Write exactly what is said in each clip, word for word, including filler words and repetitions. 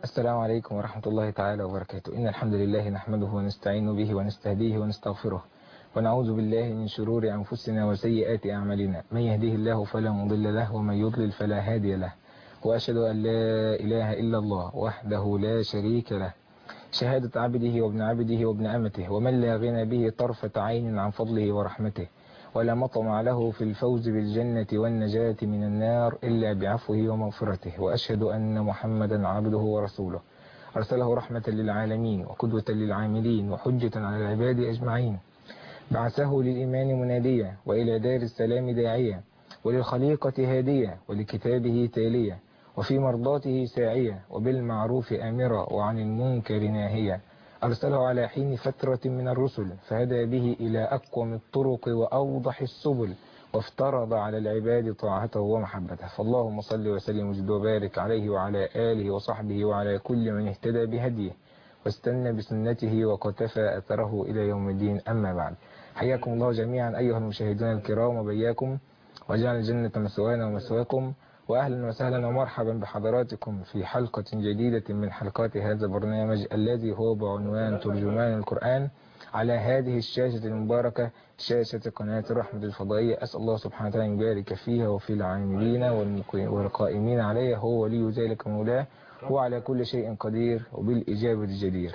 السلام عليكم ورحمة الله تعالى وبركاته. إن الحمد لله نحمده ونستعين به ونستهديه ونستغفره ونعوذ بالله من شرور أنفسنا وسيئات أعمالنا. من يهده الله فلا مضل له ومن يضلل فلا هادي له، وأشهد أن لا إله إلا الله وحده لا شريك له، شهادة عبده وابن عبده وابن أمته، ومن لا غنى به طرفة عين عن فضله ورحمته، ولا مطمع له في الفوز بالجنة والنجاة من النار إلا بعفوه ومغفرته. وأشهد أن محمدا عبده ورسوله، أرسله رحمة للعالمين وقدوة للعاملين وحجة على العباد أجمعين. بعثه للإيمان مناديا وإلى دار السلام داعيا، وللخليقة هاديا ولكتابه تاليا، وفي مرضاته ساعيا، وبالمعروف آمرا وعن المنكر ناهيا. أرسله على حين فترة من الرسل فهدى به إلى أقوم الطرق وأوضح السبل، وافترض على العباد طاعته ومحبته. فاللهم صل وسلم وزد وبارك عليه وعلى آله وصحبه وعلى كل من اهتدى بهديه واستنى بسنته وقتفى أثره إلى يوم الدين. أما بعد، حياكم الله جميعا أيها المشاهدون الكرام وبياكم، وجعل الجنة مسوانا ومسواكم، وأهلا وسهلا ومرحبا بحضراتكم في حلقة جديدة من حلقات هذا البرنامج الذي هو بعنوان ترجمان القرآن، على هذه الشاشة المباركة، شاشة قناة الرحمة الفضائية. أسأل الله سبحانه وتعالى أن يبارك فيها وفي العاملين والقائمين عليها، هو ولي ذلك مولاه، هو على كل شيء قدير وبالإجابة جدير.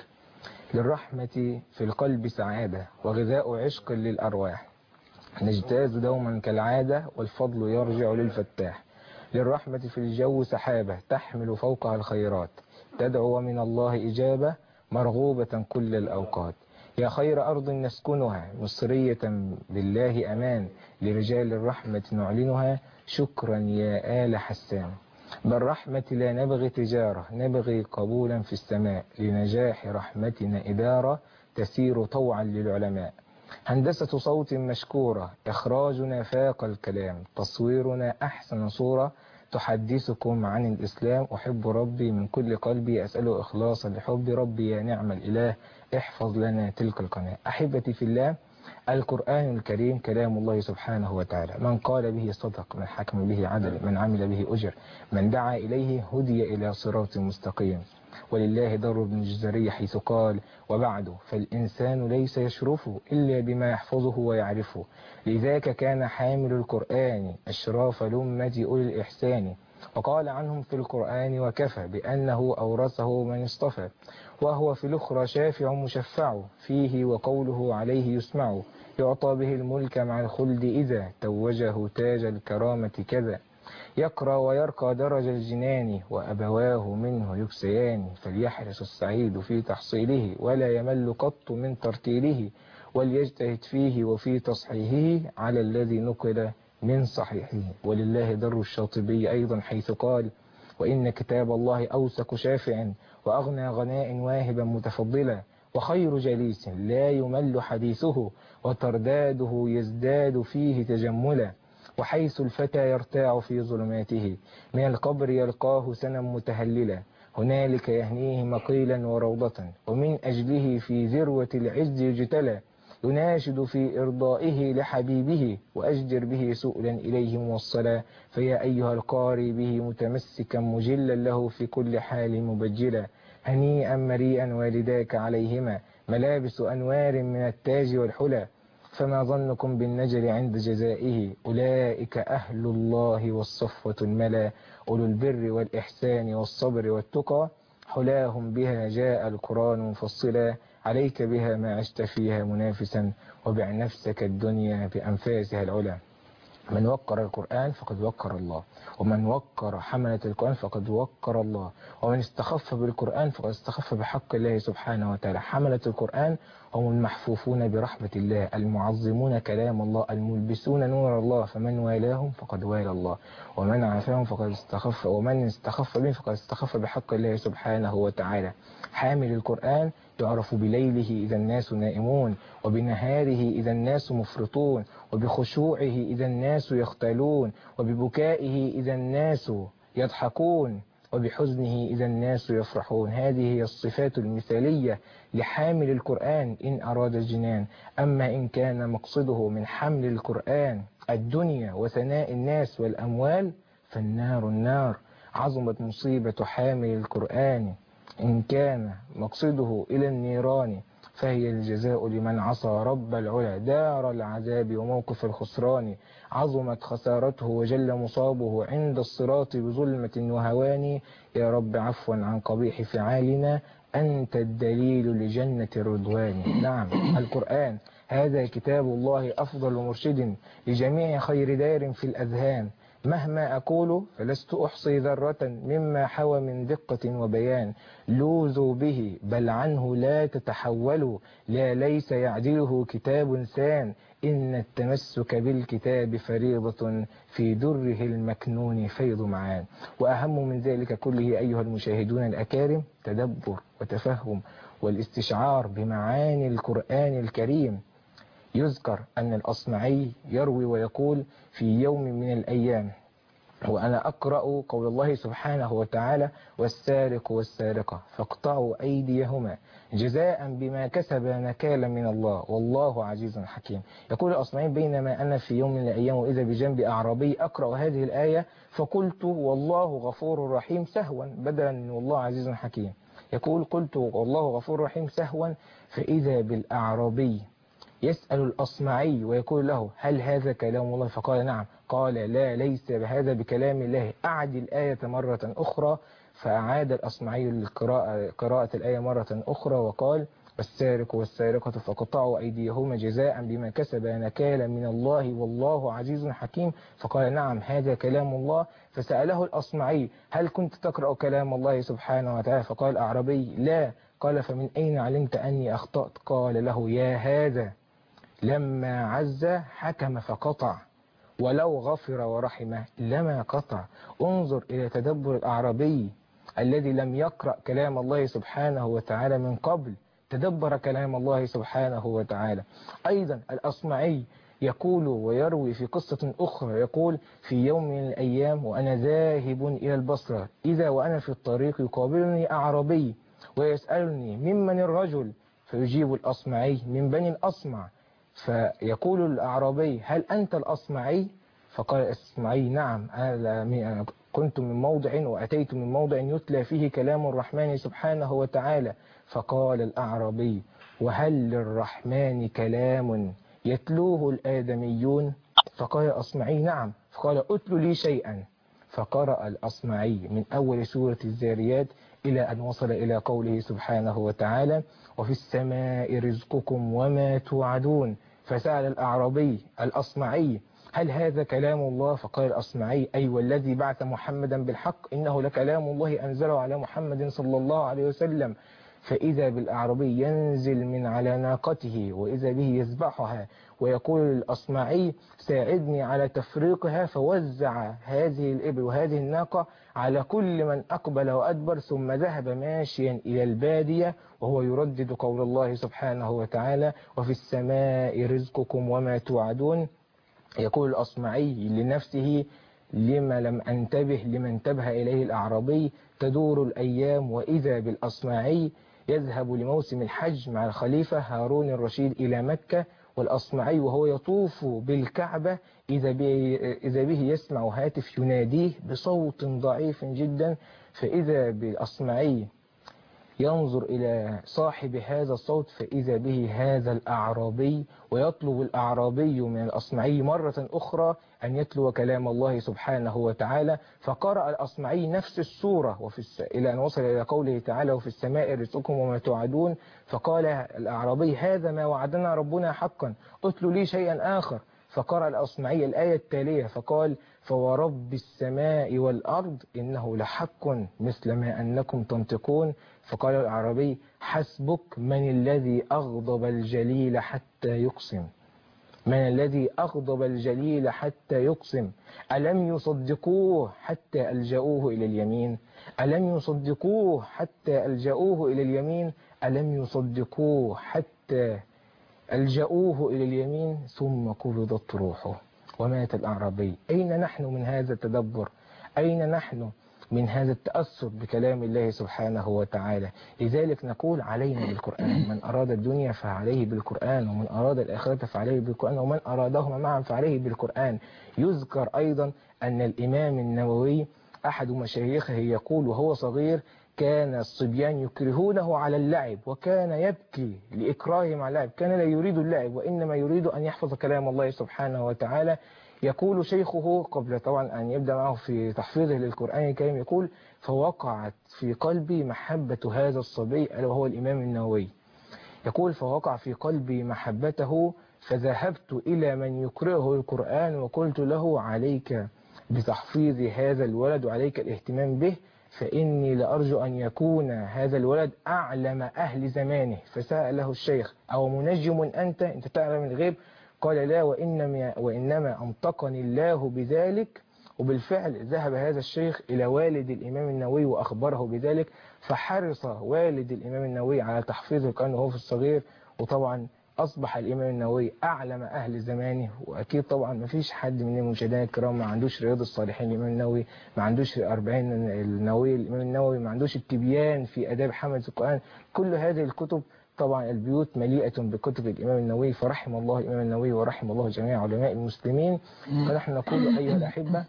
للرحمة في القلب سعادة وغذاء عشق للأرواح، نجتاز دوما كالعادة والفضل يرجع للفتاح. للرحمة في الجو سحابة تحمل فوقها الخيرات، تدعو من الله إجابة مرغوبة كل الأوقات. يا خير أرض نسكنها مصرية بالله أمان، لرجال الرحمة نعلنها شكرا يا آل حسان. بالرحمة لا نبغي تجارة، نبغي قبولا في السماء، لنجاح رحمتنا إدارة تسير طوعا للعلماء. هندسة صوت مشكورة، إخراجنا فاق الكلام، تصويرنا أحسن صورة تحدثكم عن الإسلام. أحب ربي من كل قلبي، أسأله إخلاصا لحب ربي، يا نعم الإله احفظ لنا تلك القناة. أحبتي في الله، القرآن الكريم كلام الله سبحانه وتعالى، من قال به صدق، من حكم به عدل، من عمل به أجر، من دعا إليه هدي إلى صراط مستقيم. ولله در ابن الجزري حيث قال: وبعد فالإنسان ليس يشرف إلا بما يحفظه ويعرفه، لذاك كان حامل القرآن أشراف لمة أولي الإحسان. وقال عنهم في القرآن: وكفى بأنه أورثه من اصطفى، وهو في الأخرى شافع مشفع، فيه وقوله عليه يسمع، يعطى به الملك مع الخلد إذا توجه تاج الكرامة كذا. يقرأ ويرقى درج الجنان، وأبواه منه يكسيان، فليحرص السعيد في تحصيله، ولا يمل قط من ترتيله، وليجتهد فيه وفي تصحيحه على الذي نقل من صحيحه. ولله در الشاطبي أيضا حيث قال: وإن كتاب الله أوثق شافع، وأغنى غناء واهبا متفضلا، وخير جليس لا يمل حديثه، وترداده يزداد فيه تجملا. وحيث الفتى يرتاع في ظلماته، من القبر يلقاه سنا متهللا، هنالك يهنيه مقيلا وروضة، ومن أجله في ذروة العز يجتلى. يناشد في إرضائه لحبيبه، وأجدر به سؤلا إليه موصلا. فيا أيها القاري به متمسكا مجلا له في كل حال مبجلا. هنيئا مريئا والداك عليهما ملابس أنوار من التاج والحلى. فما ظنكم بالنجل عند جزائه، أولئك أهل الله والصفوة الملا، أولو البر والإحسان والصبر والتقى، حلاهم بها جاء القرآن مفصلا. عليك بها ما عشت فيها منافسا، وبع نفسك الدنيا بأنفاسها العلا. من وقر القرآن فقد وقر الله، ومن وقر حملة القرآن فقد وقر الله، ومن استخف بالقرآن فقد استخف بحق الله سبحانه وتعالى. حملة القرآن هم المحفوفون برحمة الله، المعظمون كلام الله، الملبسون نور الله، فمن والاهم فقد والى الله، ومن عافاهم فقد استخف، ومن استخف بهم فقد استخف بحق الله سبحانه وتعالى. حامل القرآن يعرف بليله إذا الناس نائمون، وبنهاره إذا الناس مفرطون، وبخشوعه إذا الناس يختالون، وببكائه إذا الناس يضحكون، وبحزنه إذا الناس يفرحون. هذه هي الصفات المثالية لحامل القرآن إن أراد الجنان. أما إن كان مقصده من حمل القرآن الدنيا وثناء الناس والأموال، فالنار النار. عظمت مصيبة حامل القرآن إن كان مقصده إلى النيران فهي الجزاء لمن عصى رب العلا دار العذاب وموقف الخسران. عظمت خسارته وجل مصابه عند الصراط بظلمة وهوان. يا رب عفوا عن قبيح فعالنا أنت الدليل لجنة الرضوان. نعم، القرآن هذا كتاب الله أفضل مرشد لجميع خير دار في الأذهان. مهما أقول فلست أحصي ذرة مما حوى من دقة وبيان. لوذوا به بل عنه لا تتحولوا لا ليس يعدله كتاب سان. إن التمسك بالكتاب فريضة في دره المكنون فيض معان. وأهم من ذلك كله أيها المشاهدون الأكارم تدبر وتفهم والاستشعار بمعاني القرآن الكريم. يذكر أن الأصمعي يروي ويقول في يوم من الأيام وأنا أقرأ قول الله سبحانه وتعالى والسارق والسارقة فاقطعوا أيديهما جزاء بما كسبا نكالا من الله والله عزيز حكيم. يقول الأصمعي بينما أنا في يوم من الأيام وإذا بجنب أعرابي أقرأ هذه الآية فقلت والله غفور رحيم سهوا بدلا من والله عزيز حكيم. يقول قلت والله غفور رحيم سهوا فإذا بالأعرابي يسأل الأصمعي ويقول له هل هذا كلام الله؟ فقال نعم. قال لا ليس هذا بكلام الله أعد الآية مرة أخرى. فأعاد الأصمعي القراءة قراءة الآية مرة أخرى وقال والسارق والسارقة فقطعوا أيديهما جزاء بما كسبا نكالا من الله والله عزيز حكيم. فقال نعم هذا كلام الله. فسأله الأصمعي هل كنت تقرأ كلام الله سبحانه وتعالى؟ فقال الأعرابي لا. قال فمن أين علمت أني أخطأت؟ قال له يا هذا لما عز حكم فقطع ولو غفر ورحمه لما قطع. انظر إلى تدبر الأعرابي الذي لم يقرأ كلام الله سبحانه وتعالى من قبل تدبر كلام الله سبحانه وتعالى. أيضا الأصمعي يقول ويروي في قصة أخرى يقول في يوم من الأيام وأنا ذاهب إلى البصرة إذا وأنا في الطريق يقابلني أعرابي ويسألني ممن الرجل؟ فيجيب الأصمعي من بني الأصمع. فيقول الأعرابي هل أنت الأصمعي؟ فقال الأصمعي نعم أنا كنت من موضع وأتيت من موضع يتلى فيه كلام الرحمن سبحانه وتعالى. فقال الأعرابي وهل للرحمن كلام يتلوه الآدميون؟ فقال الأصمعي نعم. فقال أتل لي شيئا. فقرأ الأصمعي من أول سورة الذاريات إلى أن وصل إلى قوله سبحانه وتعالى وفي السماء رزقكم وما توعدون. فسأل الأعرابي الأصمعي هل هذا كلام الله؟ فقال الأصمعي أي والذي بعث محمدا بالحق إنه لكلام الله أنزله على محمد صلى الله عليه وسلم. فإذا بالأعرابي ينزل من على ناقته وإذا به يذبحها ويقول للأصمعي ساعدني على تفريقها. فوزع هذه الإبل وهذه الناقة على كل من أقبل وأدبر ثم ذهب ماشيا إلى البادية وهو يردد قول الله سبحانه وتعالى وفي السماء رزقكم وما توعدون. يقول الأصمعي لنفسه لما لم أنتبه لما انتبه إليه الأعرابي. تدور الأيام وإذا بالأصمعي يذهب لموسم الحج مع الخليفة هارون الرشيد إلى مكة والأصمعي وهو يطوف بالكعبة إذا به, إذا به يسمع هاتف يناديه بصوت ضعيف جدا. فإذا بالأصمعي ينظر إلى صاحب هذا الصوت فإذا به هذا الأعرابي ويطلب الأعرابي من الأصمعي مرة أخرى أن يتلو كلام الله سبحانه وتعالى. فقرأ الأصمعي نفس السورة وفي الس... إلى أن وصل إلى قوله تعالى وفي السماء رزقكم وما توعدون. فقال الأعرابي هذا ما وعدنا ربنا حقا أتلو لي شيئا آخر. فقرأ الأصمعي الآية التالية فقال فورب السماء والأرض إنه لحق مثل ما أنكم تنطقون. فقال الأعرابي حسبك من الذي أغضب الجليل حتى يقسم من الذي أغضب الجليل حتى يقسم ألم يصدقوه حتى ألجأوه إلى اليمين ألم يصدقوه حتى ألجأوه إلى اليمين ألم يصدقوه حتى ألجأوه إلى اليمين ثم قبضت روحه ومات الأعرابي. أين نحن من هذا التدبر؟ أين نحن من هذا التأثر بكلام الله سبحانه وتعالى؟ لذلك نقول علينا بالقرآن. من أراد الدنيا فعليه بالقرآن ومن أراد الآخرة فعليه بالقرآن ومن أرادهما معا فعليه بالقرآن. يذكر أيضا أن الإمام النووي أحد مشايخه يقول وهو صغير كان الصبيان يكرهونه على اللعب وكان يبكي لإكراههم على اللعب، كان لا يريد اللعب وإنما يريد أن يحفظ كلام الله سبحانه وتعالى. يقول شيخه قبل طبعا أن يبدأ معه في تحفيظه للقرآن الكريم، يقول: فوقعت في قلبي محبة هذا الصبي ألا وهو الإمام النووي. يقول: فوقع في قلبي محبته فذهبت إلى من يقرأه القرآن وقلت له: عليك بتحفيظ هذا الولد وعليك الاهتمام به، فإني لأرجو أن يكون هذا الولد أعلم أهل زمانه. فسأله الشيخ: أو منجم أنت؟ أنت تعلم الغيب؟ قال: لا، وإنما, وإنما أنطقني الله بذلك. وبالفعل ذهب هذا الشيخ إلى والد الإمام النووي وأخبره بذلك، فحرص والد الإمام النووي على تحفيظه كأنه هو في الصغير، وطبعا أصبح الإمام النووي أعلم أهل زمانه. وأكيد طبعا ما فيش حد من المشاهدين الكرام ما عندوش رياض الصالحين الإمام النووي، ما عندوش أربعين النووي الإمام النووي، ما عندوش التبيان في آداب حملة القرآن. كل هذه الكتب طبعا البيوت مليئة بكتب الإمام النووي، فرحم الله الإمام النووي ورحم الله جميع علماء المسلمين. فنحن نقول أيها الأحبة: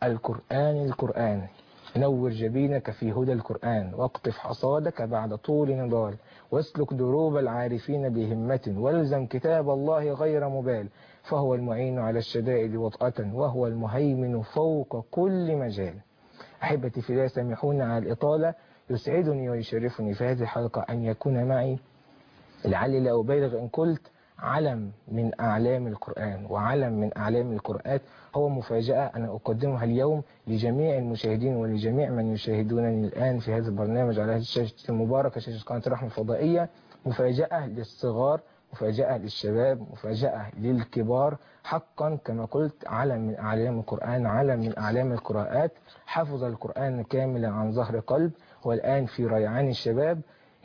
القرآن القرآن، نور جبينك في هدى القرآن، واقطف حصادك بعد طول نضال، واسلك دروب العارفين بهمة، والزم كتاب الله غير مبال، فهو المعين على الشدائد وطأة، وهو المهيمن فوق كل مجال. أحبتي في الله، سامحونا على الإطالة، يسعدني ويشرفني في هذه الحلقة أن يكون معي، لعلي لا أبالغ إن قلت، علم من أعلام القرآن وعلم من أعلام القرآن. هو مفاجأة أنا أقدمها اليوم لجميع المشاهدين ولجميع من يشاهدونني الآن في هذا البرنامج على هذه الشاشة المباركة، شاشة قناة الرحمة الفضائية. مفاجأة للصغار، مفاجأة للشباب، مفاجأة للكبار. حقا كما قلت، علم من أعلام القرآن، علم من أعلام القراءات. حفظ القرآن كاملا عن ظهر قلب، والآن في ريعان الشباب.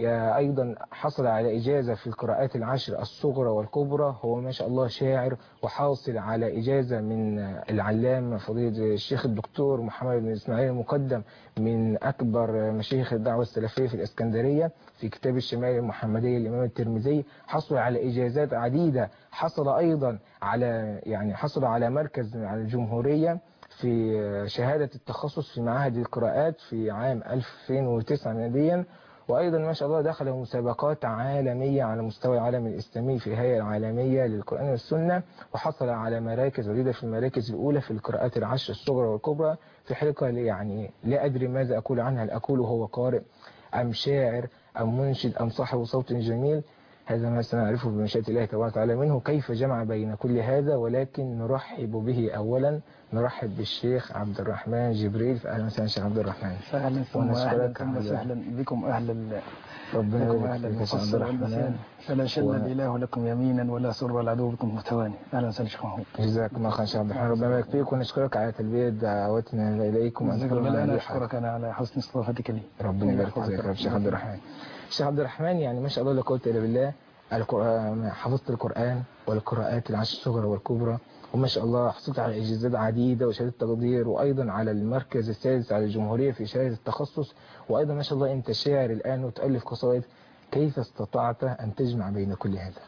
أيضا حصل على إجازة في القراءات العشر الصغرى والكبرى. هو ما شاء الله شاعر، وحاصل على إجازة من العلامة فضيلة الشيخ الدكتور محمد بن إسماعيل المقدم، من أكبر مشايخ الدعوة السلفية في الإسكندرية، في كتاب الشمائل المحمدية للإمام الترمذي. حصل على إجازات عديدة. حصل أيضا على يعني حصل على مركز على الجمهورية في شهادة التخصص في معاهد القراءات في عام ألفين وتسعة ميلاديا. وأيضا ما شاء الله دخل مسابقات عالمية على مستوى العالم الإسلامي في الهيئة العالمية للقرآن والسنة، وحصل على مراكز عديدة في المراكز الأولى في القراءات العشر الصغرى والكبرى، في حلقة يعني لا أدري ماذا أقول عنها. هل أقول هو قارئ أم شاعر أم منشد أم صاحب صوت جميل؟ هذا ما سنعرفه بمشيئة الله تبارك وتعالى منه، كيف جمع بين كل هذا. ولكن نرحب به أولا، نرحب بالشيخ عبد الرحمن جبريل. فأهلا وسهلا شيخ عبد الرحمن. أهلا ثم أهلا ثم سهلا بكم أهل ربنا بكم يبارك أهل فيك يا شيخ عبد المقصر الرحمن. والمثاني، فلا شل و... الإله لكم يمينا ولا سر العدو بكم متواني. أهلا وسهلا شيخ محمود. جزاكم الله خير شيخ عبد الرحمن، ربنا يبارك فيك، ونشكرك على تلبية دعوتنا إليكم. جزاك الله. لا أنا أشكرك أنا على حسن استضافتك لي. ربنا يبارك فيك يا شيخ عبد الرحمن. شيخ عبد الرحمن، يعني ما شاء الله لا قوة إلا بالله، القرآن حفظت القرآن والقراءات العشر الصغرى والكبرى، وما شاء الله حصلت على إجازات عديدة وشهادة تقدير، وأيضا على المركز السادس على الجمهورية في شهادة التخصص، وأيضا ما شاء الله أنت شاعر الآن وتألف قصائد. كيف استطعت أن تجمع بين كل هذا؟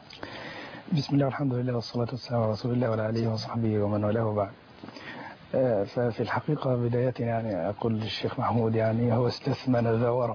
بسم الله والحمد لله والصلاة والسلام على رسول الله وعلى آله وصحبه ومن والاه وبعد. ففي الحقيقة بداية يعني أقول للشيخ محمود يعني هو استثمن ذا ورم،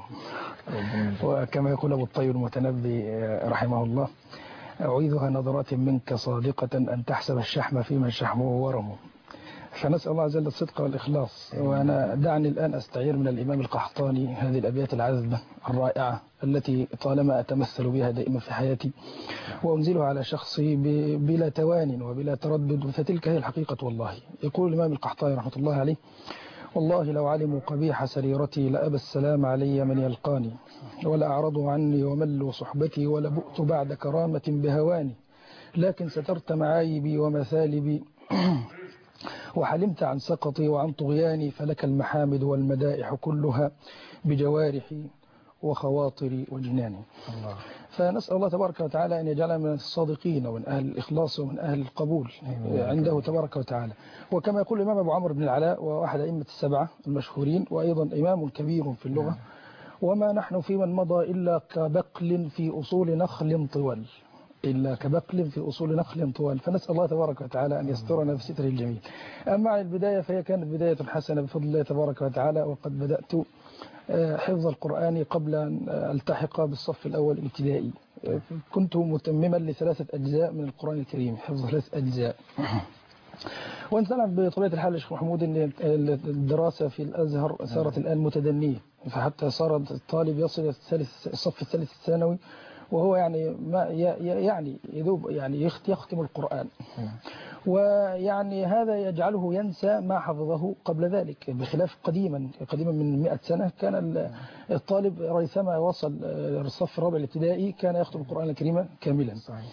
وكما يقول أبو الطيب المتنبي رحمه الله: أعيذها نظرات منك صادقة أن تحسب الشحم في من شحمه ورمه. فنسأل الله عز وجل الصدق والإخلاص. وأنا دعني الآن أستعير من الإمام القحطاني هذه الأبيات العذبة الرائعة التي طالما أتمثل بها دائما في حياتي، وأنزلها على شخصي بلا توان وبلا تردد، فتلك هي الحقيقة والله. يقول الإمام القحطاني رحمة الله عليه: والله لو علموا قبيح سريرتي لأبى السلام علي من يلقاني، ولأعرضوا عني وملوا صحبتي، ولبؤت بعد كرامة بهواني، لكن سترت معايبي ومثالبي وحلمت عن سقطي وعن طغياني، فلك المحامد والمدائح كلها بجوارحي وخواطري وجناني. الله. فنسأل الله تبارك وتعالى أن يجعلنا من الصادقين ومن أهل الإخلاص ومن أهل القبول عنده تبارك وتعالى. وكما يقول الإمام أبو عمرو بن العلاء، وأحد أئمة السبعة المشهورين، وأيضا إمام كبير في اللغة: وما نحن في من مضى إلا كبقل في أصول نخل طول، إلا كبقل في أصول نخل طوال، فنسأل الله تبارك وتعالى أن يسترنا بستره الجميل. أما البداية فهي كانت بداية حسنة بفضل الله تبارك وتعالى، وقد بدأت حفظ القرآن قبل أن ألتحق بالصف الأول الابتدائي. كنت متمما لثلاثة أجزاء من القرآن الكريم، حفظ ثلاث أجزاء. وانسلم بطبيعة الحال يا شيخ محمود أن الدراسة في الأزهر صارت الآن متدنية، فحتى صار الطالب يصل الثالث الصف الثالث الثانوي وهو يعني ما يعني يذوب يعني يختم القرآن، ويعني هذا يجعله ينسى ما حفظه قبل ذلك، بخلاف قديما قديما من مئة سنة كان الطالب ريثما وصل الصف الرابع الابتدائي كان يختم القرآن الكريم كاملا.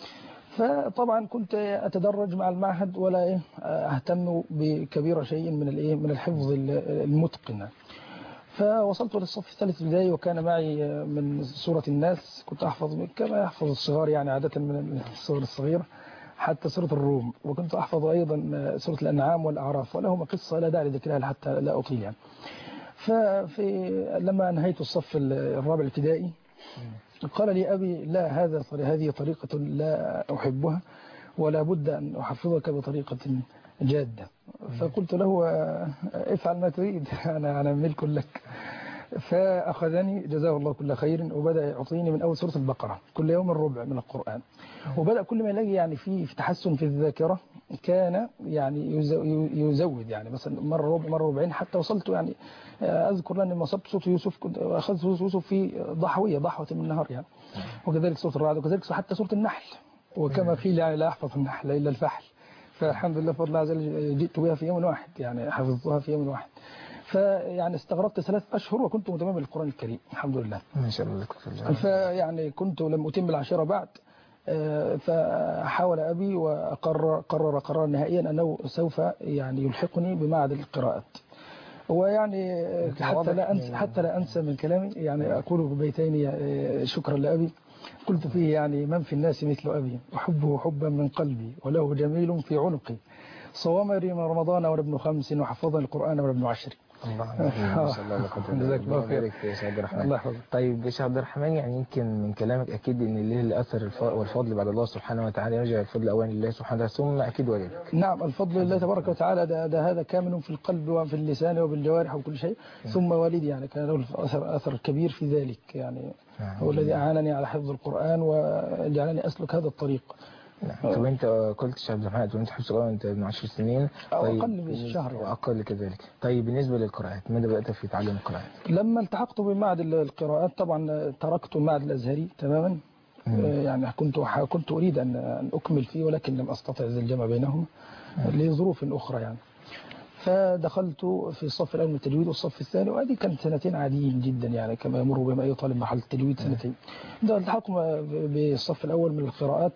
فطبعا كنت أتدرج مع المعهد ولا أهتم بكبير شيء من الايه من الحفظ المتقن. فوصلت للصف الثالث البداية وكان معي من سورة الناس كنت أحفظ كما يحفظ الصغار يعني عادة من السور الصغيرة حتى سورة الروم، وكنت أحفظ أيضا سورة الأنعام والأعراف، ولهما قصة لا داعي لذكرها حتى لا أطيل يعني. ففي لما انهيت الصف الرابع الابتدائي قال لي أبي لا، هذا هذه طريقة لا أحبها ولا بد أن أحفظك بطريقة جادة. فقلت له افعل ما تريد، أنا أنا ملك لك. فأخذني جزاه الله كل خير وبدأ يعطيني من أول سورة البقرة كل يوم الربع من القرآن، وبدأ كل ما يلاقي يعني في في تحسن في الذاكرة كان يعني يزود يعني مثلا مرة ربع مرة ربعين، حتى وصلت يعني أذكر لأني ما صبت صوت يوسف كنت أخذت صوت يوسف في ضحوية ضحوة من النهار يعني، وكذلك سورة الرعد وكذلك حتى سورة النحل، وكما قيل يعني لا أحفظ النحل إلا الفحل، فالحمد لله بفضل الله عز وجل جئت بها في يوم واحد يعني حفظتها في يوم واحد. فيعني استغربت ثلاث أشهر وكنت متمم بالقرآن الكريم الحمد لله ما شاء الله. فيعني كنت لم أتم العشرة بعد، فحاول أبي وقرر قرر قرارا نهائيا أنه سوف يعني يلحقني بمعهد القراءات. ويعني حتى لا أنسى حتى لا أنسى من كلامي يعني أقول ببيتين شكرا لأبي قلت فيه يعني من في الناس مثل أبي أحبه حبا من قلبي وله جميل في عنقي صوامري من رمضان ولا ابن خمس وحفظني القرآن ولا ابن عشر. الله ما شاء الله. جزاك الله خير يا شيخ عبد الرحمن. الله يحفظك. طيب يا شيخ عبد الرحمن، يعني يمكن من كلامك اكيد ان اللي الاثر والفضل بعد الله سبحانه وتعالى يرجع الفضل اولا لله سبحانه وتعالى ثم اكيد والدك. نعم الفضل لله تبارك وتعالى، ده, ده هذا كامل في القلب وفي اللسان وبالجوارح وكل شيء، ثم والدي يعني كان له اثر اثر كبير في ذلك يعني، هو الذي اعانني على حفظ القرآن وجعلني اسلك هذا الطريق. نعم. طب انت قلت شيخ عبد الرحمن وانت حفظ القرآن انت ابن عشر سنين او طيب اقل من شهر واقل كذلك. طيب بالنسبه للقراءات ماذا بدات في تعلم القراءات؟ لما التحقت بمعهد القراءات طبعا تركت المعهد الازهري تماما. مم. يعني كنت كنت اريد ان اكمل فيه ولكن لم استطع الجمع بينهما لظروف اخرى يعني. فدخلت في الصف الاول من التجويد والصف الثاني، وهذه كانت سنتين عاديين جدا يعني كما يمر بما اي طالب مرحله التجويد سنتين. التحقت بالصف الاول من القراءات،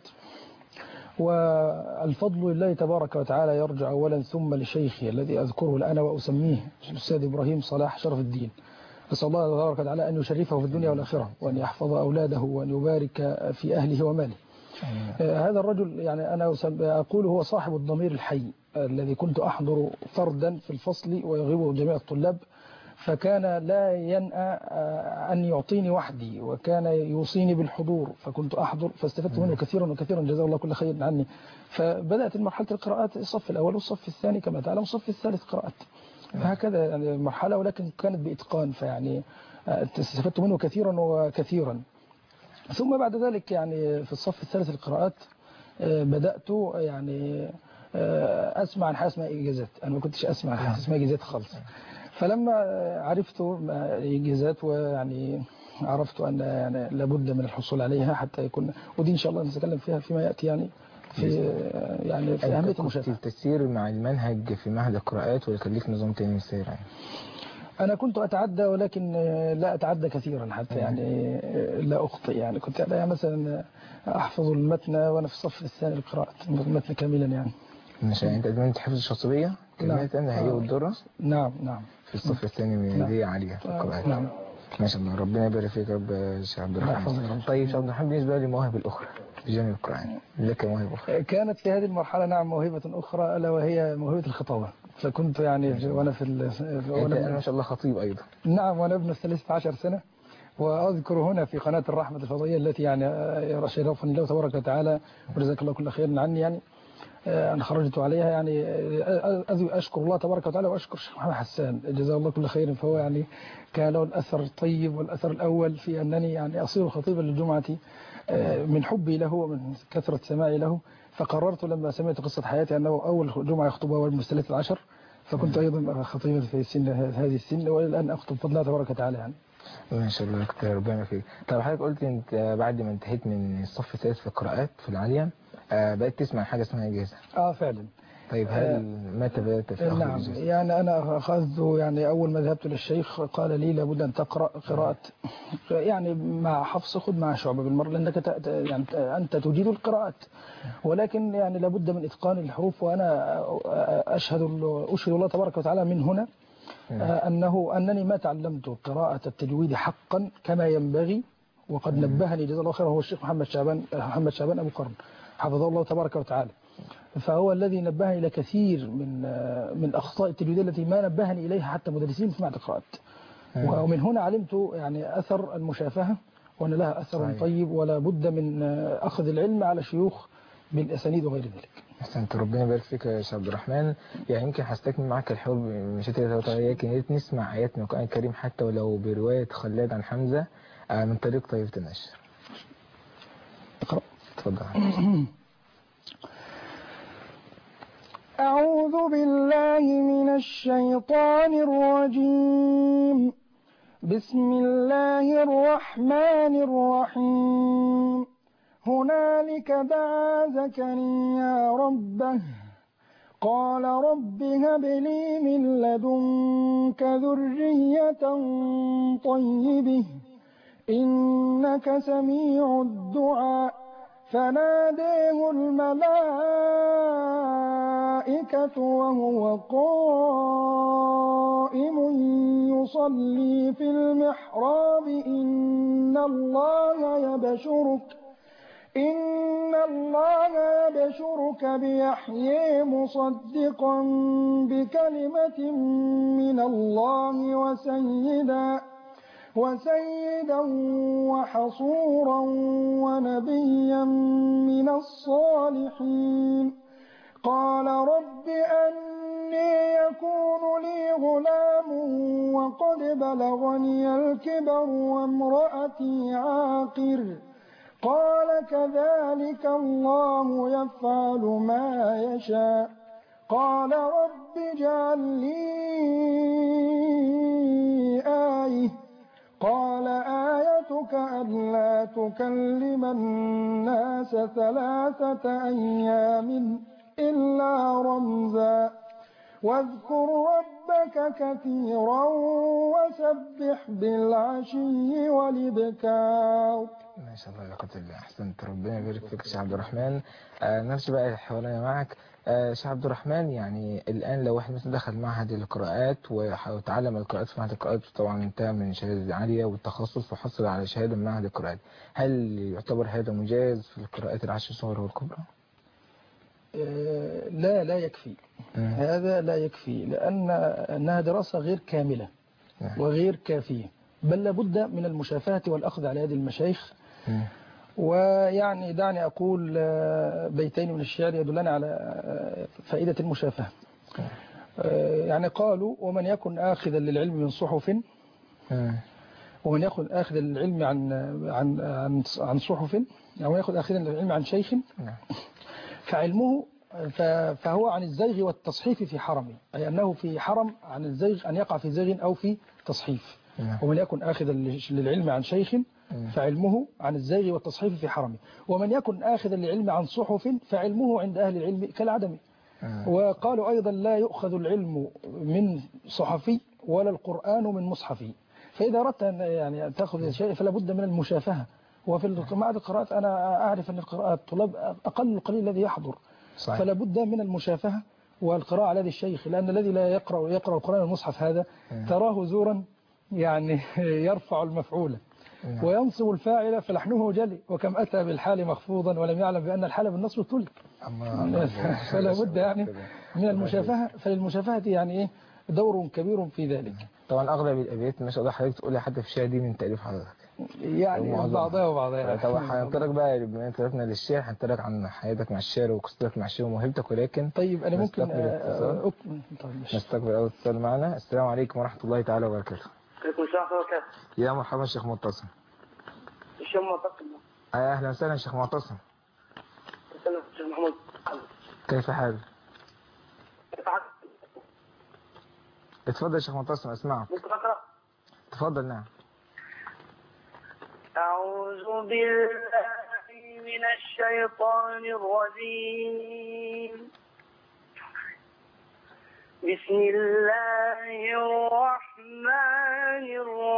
والفضل لله تبارك وتعالى يرجع أولا ثم لشيخي الذي أذكره الآن وأسميه الأستاذ إبراهيم صلاح شرف الدين، أسأل الله تبارك وتعالى أن يشرفه في الدنيا والآخرة وأن يحفظ أولاده وأن يبارك في أهله وماله. آه هذا الرجل يعني أنا أقول هو صاحب الضمير الحي الذي كنت أحضر فردا في الفصل ويغيبه جميع الطلاب، فكان لا ينأى أن يعطيني وحدي وكان يوصيني بالحضور، فكنت أحضر فاستفدت منه كثيرا وكثيرا جزاه الله كل خير عني. فبدأت مرحلة القراءات الصف الأول والصف الثاني كما تعلم والصف الثالث قراءات، فهكذا يعني مرحلة ولكن كانت بإتقان، فيعني استفدت منه كثيرا وكثيرا. ثم بعد ذلك يعني في الصف الثالث القراءات بدأت يعني أسمع عن حاجة اسمها إجازات، أنا ما كنتش أسمع عن حاجة اسمها إجازات خالص. فلما عرفت إجازات ويعني عرفت أن يعني لابد من الحصول عليها حتى يكون، ودي إن شاء الله نتكلم فيها فيما يأتي يعني في يعني في أهمية المشاهدة. كنت تسير مع المنهج في معهد القراءات ولا كان ليك نظام تاني من السير يعني؟ أنا كنت أتعدى ولكن لا أتعدى كثيرا حتى يعني لا أخطئ يعني، كنت يعني مثلا أحفظ المتن وأنا في الصف الثاني القراءة المتن كاملا يعني. مش يعني أنت أنت حفظ الشاطبية كلمات أنا هي والدرة؟ نعم نعم. في الصف الثاني من هذه عالية في القراءات. نعم. ما شاء الله ربنا يبارك فيك يا رب شيخ عبد الرحمن. طيب شيخ عبد الرحمن بالنسبة للمواهب الأخرى بجانب القرآن لك مواهب أخرى؟ كانت في هذه المرحلة نعم موهبة أخرى ألا وهي موهبة الخطابة، فكنت يعني وأنا في وأنا أنا ما شاء الله خطيب أيضا. نعم وأنا ابن الثلاثة عشر سنة وأذكر هنا في قناة الرحمة الفضائية التي يعني شرفني الله تبارك وتعالى وجزاك الله كل خير عني يعني أنا خرجت عليها يعني أشكر الله تبارك وتعالى وأشكر الشيخ محمد حسان جزاه الله كل خير. فهو يعني كان له الأثر الطيب والأثر الأول في أنني يعني أصير خطيبا للجمعة من حبي له ومن كثرة سماعي له. فقررت لما سمعت قصة حياتي أنه أول جمعة يخطبها هو المرسلات العشر، فكنت أيضا خطيبا في سن هذه السن وإلى الآن أخطب بفضل الله تبارك وتعالى يعني. ما شاء الله كتير ربنا فيك. طب حضرتك قلت انت بعد ما انتهيت من الصف الثالث في القراءات في العالية آه بقيت تسمع حاجة اسمها إجازة. اه فعلا. طيب هل آه متى بدأت في أخذ نعم الإجازة؟ يعني أنا أخذت يعني أول ما ذهبت للشيخ قال لي لابد أن تقرأ قراءة يعني مع حفص خذ مع شعبة بالمرة لأنك يعني أنت تجيد القراءات ولكن يعني لابد من إتقان الحروف. وأنا أشهد أشهد الله تبارك وتعالى من هنا أنه أنني ما تعلمت قراءة التجويد حقا كما ينبغي. وقد نبهني جزاه الله خيرا هو الشيخ محمد شعبان محمد شعبان أبو قرن حفظه الله تبارك وتعالى. فهو الذي نبهني إلى كثير من من أخطاء التجويد التي ما نبهني إليها حتى مدرسين في معهد القراءات. ومن هنا علمت يعني أثر المشافهة وأن لها أثر صحيح. طيب ولا بد من أخذ العلم على شيوخ بالأسانيد وغير ذلك. أحسنت ربنا يبارك فيك يا شيخ عبد الرحمن. يعني يمكن هستكمل معك الحوار مش هتقدر لكن نسمع آيات من القرآن الكريم حتى ولو برواية خلاد عن حمزة من طريق طيبة النشر. اقرأ. تفضل. أعوذ بالله من الشيطان الرجيم. بسم الله الرحمن الرحيم. هنالك دعا زكريا ربه قال رب هب لي من لدنك ذرية طيبة إنك سميع الدعاء. فناديه الملائكة وهو قائم يصلي في المحراب إن الله يبشرك إن الله يبشرك بيحيى مصدقا بكلمة من الله وسيدا وسيدا وحصورا ونبيا من الصالحين. قال رب أني يكون لي غلام وقد بلغني الكبر وامرأتي عاقر. قال كذلك الله يفعل ما يشاء. قال رب اجعل لي آية. قال آيتك ألا تكلم الناس ثلاثة أيام إلا رمزا واذكر ربك كثيرا وسبح بالعشي والإبكار. ما شاء الله لا قوة إلا بالله. أحسنت ربنا يبارك فيك يا شيخ عبد الرحمن. آه نفس بقى حوالينا معك آه شيخ عبد الرحمن. يعني الآن لو واحد مثلا دخل معهد القراءات وتعلم القراءات في معهد القراءات طبعا انتهى من شهادة عالية والتخصص وحصل على شهادة من معهد القراءات، هل يعتبر هذا مجاز في القراءات العشر الصغرى والكبرى؟ آه لا لا يكفي. م. هذا لا يكفي لأن أنها دراسة غير كاملة م. وغير كافية، بل لابد من المشافهة والأخذ على يد المشايخ. م. ويعني دعني أقول بيتين من الشعر يدلنا على فائدة المشافهة. يعني قالوا ومن يكن آخذا للعلم من صحف ومن يكن آخذا للعلم عن عن عن عن صحف أو يأخذ آخذا للعلم عن شيخ فعلمه فهو عن الزيغ والتصحيف في حرم، أي أنه في حرم عن الزيغ أن يقع في زيغ أو في تصحيف. ومن يكن آخذا للعلم عن شيخ فعلمه عن الزيغ والتصحيف في حرمه، ومن يكن آخذا للعلم عن صحف فعلمه عند أهل العلم كالعدم. وقالوا أيضا لا يؤخذ العلم من صحفي ولا القرآن من مصحفي. فإذا أردت أن يعني تأخذ شيء فلا بد من المشافهة. وفي معهد القراءات أنا أعرف أن القراءات طلاب أقل القليل الذي يحضر صحيح. فلا بد من المشافهة والقراءة على يد الشيخ، لأن الذي لا يقرأ يقرأ القرآن المصحف هذا تراه زورا يعني يرفع المفعول وينصب الفاعل فلحنه جلي، وكم أتى بالحال مخفوضا ولم يعلم بأن الحال بالنصب تلك. فلا بد يعني من المشافهة. فللمشافهة يعني إيه دور كبير في ذلك. طبعا أغلب الأبيات ما شاء الله حضرتك تقولها حتى في الشعر دي من تأليف حضرتك. يعني بعضها وبعضها. طب هنترك بقى بما انت تركنا للشعر، هنترك عن حياتك مع الشعر وقصتك مع الشعر وموهبتك، ولكن طيب أنا ممكن نستقبل اتصال. نستقبل أول اتصال معنا. السلام عليكم ورحمة الله تعالى وبركاته. عليكم السلام ورحمة الله وبركاته. يا مرحبا شيخ معتصم. الشيخ معتصم. أهلا وسهلا شيخ معتصم. أهلا شيخ محمود. كيف حالك؟ اتفضل يا شيخ معتصم اسمعك. تفضل. نعم. أعوذ بالله من الشيطان الرجيم. بسم الله الرحمن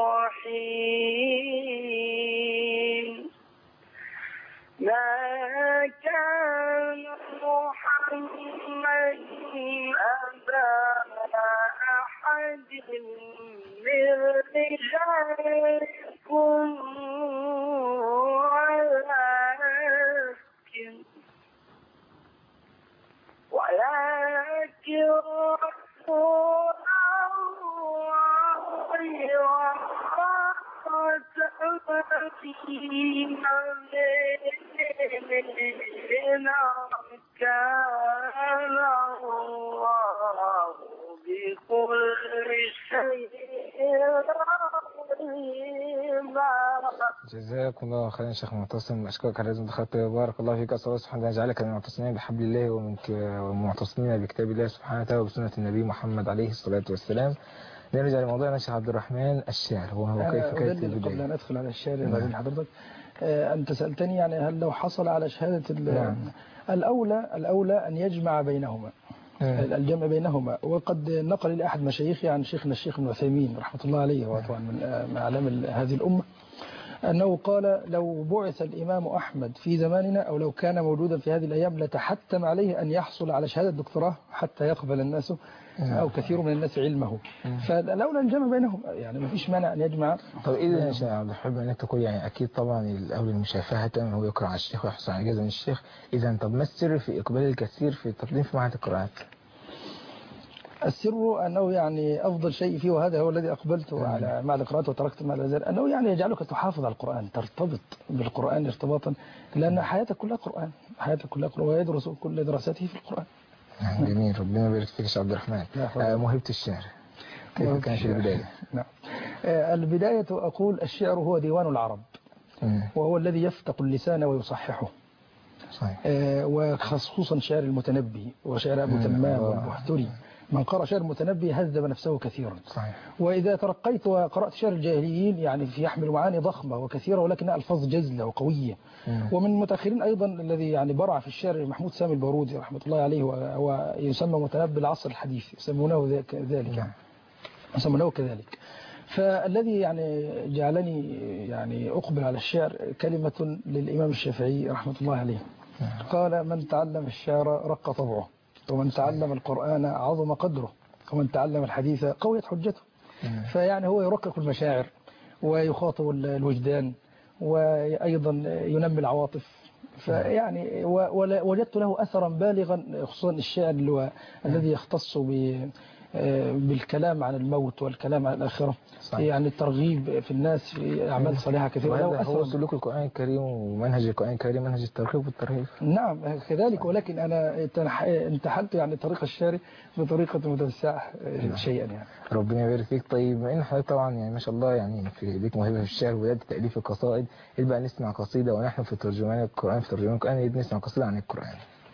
الرحيم. ما كان محمد أبا أحد من رجالكم ولكن ولكن رسول الله وخاتم النبيين كان الله بكل شيء عليما. جزاكم الله خيرا شيخ معتصم، اشكرك على هذه المداخلة. بارك الله فيك. اسال الله سبحانه وتعالى يجعلك من المعتصمين بحبل الله ومعتصمين بكتاب الله سبحانه وتعالى وبسنة النبي محمد عليه الصلاة والسلام. نرجع لموضوعنا شيخ عبد الرحمن، الشعر وهو كيف كانت البداية. قبل أن أدخل على الشعر بعدين حضرتك أنت سألتني يعني هل لو حصل على شهادة نعم. الأولى الأولى أن يجمع بينهما، الجمع بينهما. وقد نقل إلى أحد مشايخي عن شيخنا الشيخ ابن عثيمين رحمة الله عليه، وطبعا من أعلام هذه الأمة، أنه قال لو بعث الإمام أحمد في زماننا أو لو كان موجودا في هذه الأيام لتحتم عليه أن يحصل على شهادة دكتوراه حتى يقبل الناس أو كثير من الناس علمه. فالأولى الجمع بينهم، يعني ما فيش مانع أن يجمع. طب إذا يا شيخ عبد الحب أنك تقول يعني أكيد طبعا الأولى المشافهة هو يقرأ على الشيخ ويحصل على إجازة من الشيخ. إذا طب ما السر في إقبال الكثير في التقديم في معهد القراءات؟ السر أنه يعني أفضل شيء فيه، وهذا هو الذي أقبلته على معهد القراءات وتركت معهد الأزهر، أنه يعني يجعلك تحافظ على القرآن، ترتبط بالقرآن ارتباطا، لأن حياتك كلها قرآن، حياتك كلها قرآن، ويدرس كل دراساته في القرآن. نعم جميل، ربنا يبارك فيك يا شيخ عبد الرحمن. آه موهبة الشعر كيف كانت البداية؟ نعم آه البداية أقول الشعر هو ديوان العرب، مم. وهو الذي يفتق اللسان ويصححه. صحيح. آه وخصوصا شعر المتنبي وشعر أبو تمام والبحتري، من قرأ شعر المتنبي هذب نفسه كثيرا. صحيح. وإذا ترقيت وقرأت شعر الجاهليين يعني في يحمل معاني ضخمة وكثيرة ولكنها ألفاظ جزلة وقوية. مم. ومن المتأخرين أيضا الذي يعني برع في الشعر محمود سامي البارودي رحمة الله عليه، وهو يسمى متنبي العصر الحديث، يسمونه ذلك يعني. يسمونه كذلك. فالذي يعني جعلني يعني أقبل على الشعر كلمة للإمام الشافعي رحمة الله عليه. مم. قال من تعلم الشعر رق طبعه، ومن تعلم القرآن عظم قدره، ومن تعلم الحديث قويت حجته. مم. فيعني هو يرقق المشاعر ويخاطب الوجدان وأيضا ينمي العواطف. فيعني وجدت له أثرا بالغا، خصوصا الشعر الذي يختص بالكلام عن الموت والكلام عن الآخرة. صحيح. يعني الترغيب في الناس في أعمال صالحة كثيرة. وهذا هو سلوك القرآن الكريم ومنهج القرآن الكريم، منهج الترغيب والترهيب. نعم كذلك، ولكن أنا انتحلت يعني طريق الشعر بطريقة متوسعة شيئا يعني. ربنا يبارك فيك. طيب إن حضرتك طبعا يعني ما شاء الله يعني في ايديك موهبة في الشعر وبدأت تأليف القصائد، إيه بقى نسمع قصيدة ونحن في ترجمان القرآن في ترجمان القرآن نسمع قصيدة عن القرآن.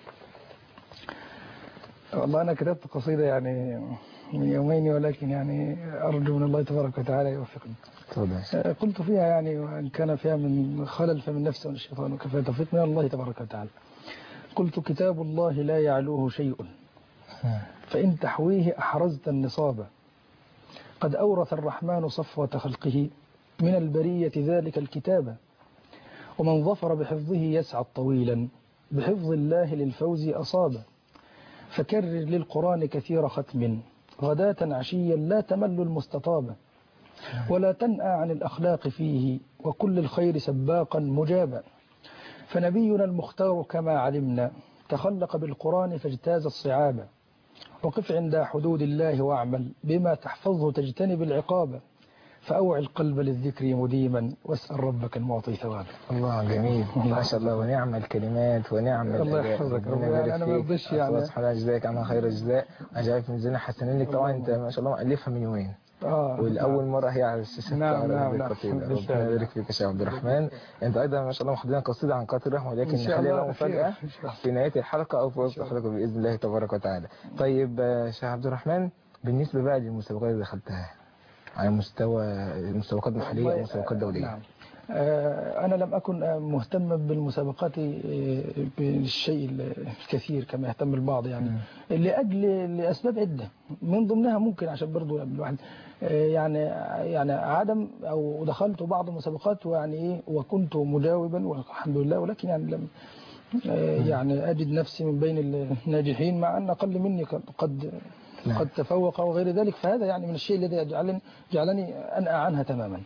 والله أنا كتبت قصيدة يعني من يومين، ولكن يعني أرجو من الله تبارك وتعالى يوفقني. قلت فيها يعني وإن كان فيها من خلل فمن نفسه الشيطان، وكفى توفيق من الله تبارك وتعالى. قلت كتاب الله لا يعلوه شيء، فإن تحويه أحرزت النصاب. قد أورث الرحمن صفوة خلقه من البرية ذلك الكتاب، ومن ظفر بحفظه يسعد طويلا، بحفظ الله للفوز أصاب. فكرر للقرآن كثير ختم، غداة عشيا لا تمل المستطاب، ولا تنأى عن الأخلاق فيه، وكل الخير سباقا مجابا. فنبينا المختار كما علمنا تخلق بالقرآن فاجتاز الصعاب. وقف عند حدود الله واعمل بما تحفظه تجتنب العقاب. فأوعي القلب للذكر مديما واسأل ربك المعطي ثوابا. الله جميل ما شاء الله، ونعم الكلمات ونعم الله الأداء. يحفظك. ربنا يعني يبارك أنا ما فيك. رضيش الله يعني سبحانه يجزاك عنها خير الجزاء ويجعلك في ميزان حسنين لك. طبعا أنت ما شاء الله مؤلفها من يومين، آه والأول مرة هي على الشاشة نعم تعرض نعم هذه نعم القصيدة. بالفعل. ربنا يبارك فيك يا شيخ عبد الرحمن. أنت أيضا ما شاء الله محضرين قصيدة عن قاتل الرحمة، إن ولكن شاء نخليها بقى الله مفاجأة خير. إن شاء الله. في نهاية الحلقة أو في وسط شاء الله. الحلقة بإذن الله تبارك وتعالى. طيب آه، شيخ عبد الرحمن، بالنسبة بقى للمسابقات اللي دخلتها على مستوى مسابقات محلية أو مسابقات دولية. نعم. آه، أنا لم أكن آه، مهتم بالمسابقات آه، بالشيء الكثير كما يهتم البعض يعني مم. لأجل لأسباب عدة، من ضمنها ممكن عشان برضو الواحد آه، يعني يعني عدم أو دخلت بعض المسابقات ويعني إيه وكنت مجاوبا والحمد لله، ولكن يعني لم آه، يعني أجد نفسي من بين الناجحين، مع أن أقل مني قد قد نعم. قد تفوق وغير ذلك. فهذا يعني من الشيء الذي يجعلني جعلني أنأى عنها تماما.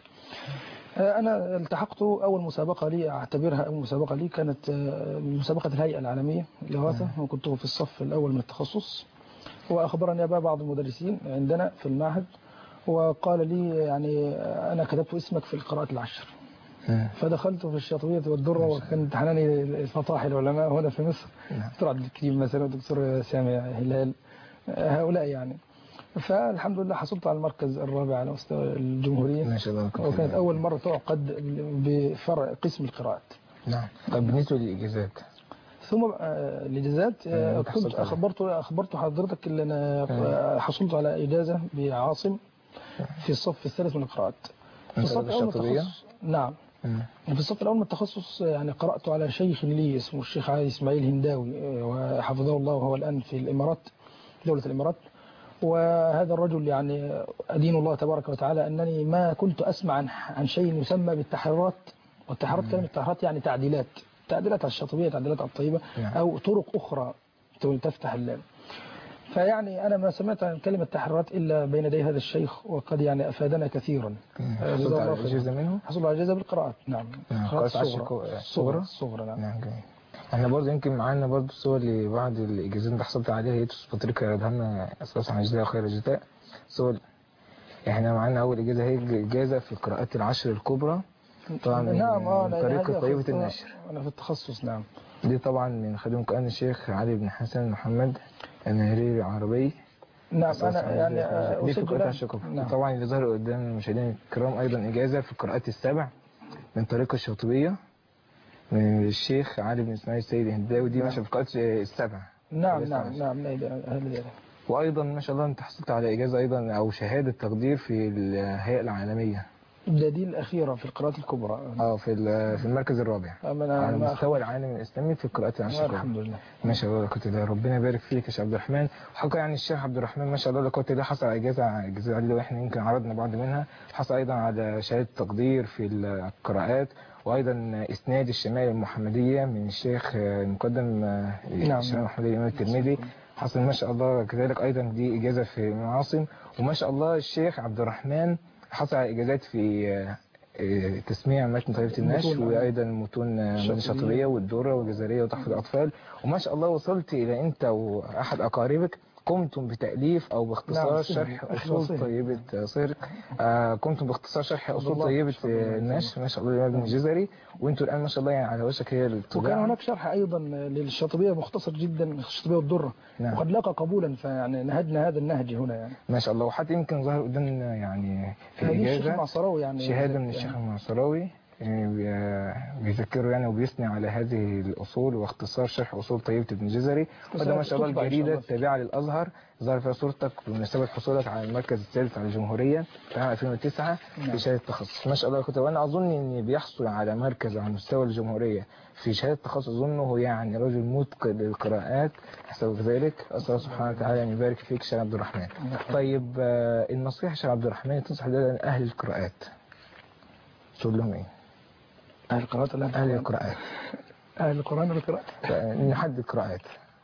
أنا التحقت أول مسابقة لي أعتبرها أول مسابقة لي كانت مسابقة الهيئة العالمية للإغاثة، وكنت في الصف الأول من التخصص. وأخبرني بقى بعض المدرسين عندنا في المعهد وقال لي يعني أنا كتبت اسمك في القراءات العشر. فدخلت في الشاطبية والدرة، وكان امتحاناني الفطاحل العلماء هنا في مصر، دكتور عبد الكريم مثلا ودكتور سامي هلال، هؤلاء يعني. فالحمد لله حصلت على المركز الرابع على مستوى الجمهورية ما شاء الله. وكانت أول مرة تعقد بفرع قسم القراءات. نعم. طب بالنسبة للإجازات؟ ثم آه، الإجازات آه، كنت أخبرت أخبرت حضرتك أن أنا آه، حصلت على إجازة بعاصم في الصف الثالث من القراءات. في الصف الأول من التخصص. نعم. مم. في الصف الأول من التخصص يعني قرأت على شيخ لي اسمه الشيخ علي إسماعيل هنداوي وحفظه الله، وهو الآن في الإمارات، دولة الإمارات. وهذا الرجل يعني أدين الله تبارك وتعالى أنني ما كنت أسمع عن عن شيء يسمى بالتحريرات. والتحريرات كلمة التحريرات يعني تعديلات، تعديلات على الشاطبية، تعديلات على الطيبة، أو طرق أخرى تفتح اللام. فيعني أنا ما سمعت عن كلمة تحريرات إلا بين يدي هذا الشيخ، وقد يعني أفادنا كثيرا. حصلت على إجازة منه؟ حصلت على إجازة بالقراءات. نعم. قراءات الصغرى. الصغرى. نعم. نعم جميل. احنا برضه يمكن معانا برضه صور لبعض الاجازات اللي حصلت عليها، هي بطريقه يردها لنا اساسا عن جزاء خير الجزاء. صور احنا معانا اول اجازه هي اجازه في القراءات العشر الكبرى طبعا. نعم. اه من طريقه طيبه النشر. انا في التخصص. نعم. دي طبعا من خادم القرآن الشيخ علي بن حسن محمد النهريري العربي. نعم. انا يعني دي في القراءات العشر الكبرى. نعم. طبعا اللي ظهر قدام المشاهدين الكرام ايضا اجازه في القراءات السبع من طريقه الشاطبيه من الشيخ علي بن اسماعيل السيد الهنداوي. دي ماشيه في القراءات السبع. نعم نعم نعم. هذا وايضا ما شاء الله انت حصلت على اجازه ايضا او شهاده تقدير في الهيئه العالميه. ده دي الاخيره في القراءات الكبرى. اه في في المركز الرابع على مستوى العالم الاسلامي في القراءات العشر. الحمد لله. ما شاء الله. كنت ده ربنا يبارك فيك يا شيخ عبد الرحمن. وحقا يعني الشيخ عبد الرحمن ما شاء الله كنت ده حصل على اجازه اجازه عليه، واحنا يمكن عرضنا بعض منها. حصل ايضا على شهاده تقدير في القراءات، وايضا اسناد الشمائل المحمديه من الشيخ المقدم الشمائل المحمديه الامام الترمذي. حصل ما شاء الله كذلك ايضا دي اجازه في معاصم. وما شاء الله الشيخ عبد الرحمن حصل على اجازات في تسميع متن طيبة النشر، وايضا متون الشاطبية والدورة والجزرية وتحفيظ الاطفال. وما شاء الله وصلت الى انت واحد اقاربك قمتم بتأليف او باختصار نعم. شرح اصول طيبة صهر. آه قمتم باختصار شرح اصول طيبة النشر ما شاء الله ابن الجزري، وانتوا الان ما شاء الله يعني على وشك هي الطباعة. وكان هناك شرح ايضا للشاطبية مختصر جدا، الشاطبية والدرة. نعم. وقد لاقى قبولا، فيعني نهجنا هذا النهج هنا يعني. ما شاء الله. وحتى يمكن ظهر قدامنا يعني في اجازة يعني شهادة من الشيخ المعصراوي بيذكروا يعني وبيثني على هذه الأصول واختصار شرح أصول طيبة ابن الجزري. وده ما شاء الله الجريدة التابعة للأزهر ظهر فيها صورتك بمناسبة حصولك على المركز الثالث على الجمهورية في عام ألفين وتسعة في شهادة التخصص. ما شاء الله. كنت وأنا أظن إن بيحصل على مركز على مستوى الجمهورية في شهادة التخصص أظنه يعني رجل متقن للقراءات حسب ذلك. أسأل الله سبحانه وتعالى أن يبارك فيك شيخ عبد الرحمن. طيب النصيحة شيخ عبد الرحمن تنصح أهل القراءات تقول لهم إيه؟ أهل القراءات ولا أهل القراءات؟ أهل القرآن ولا القراءات؟ نحدد القراءات.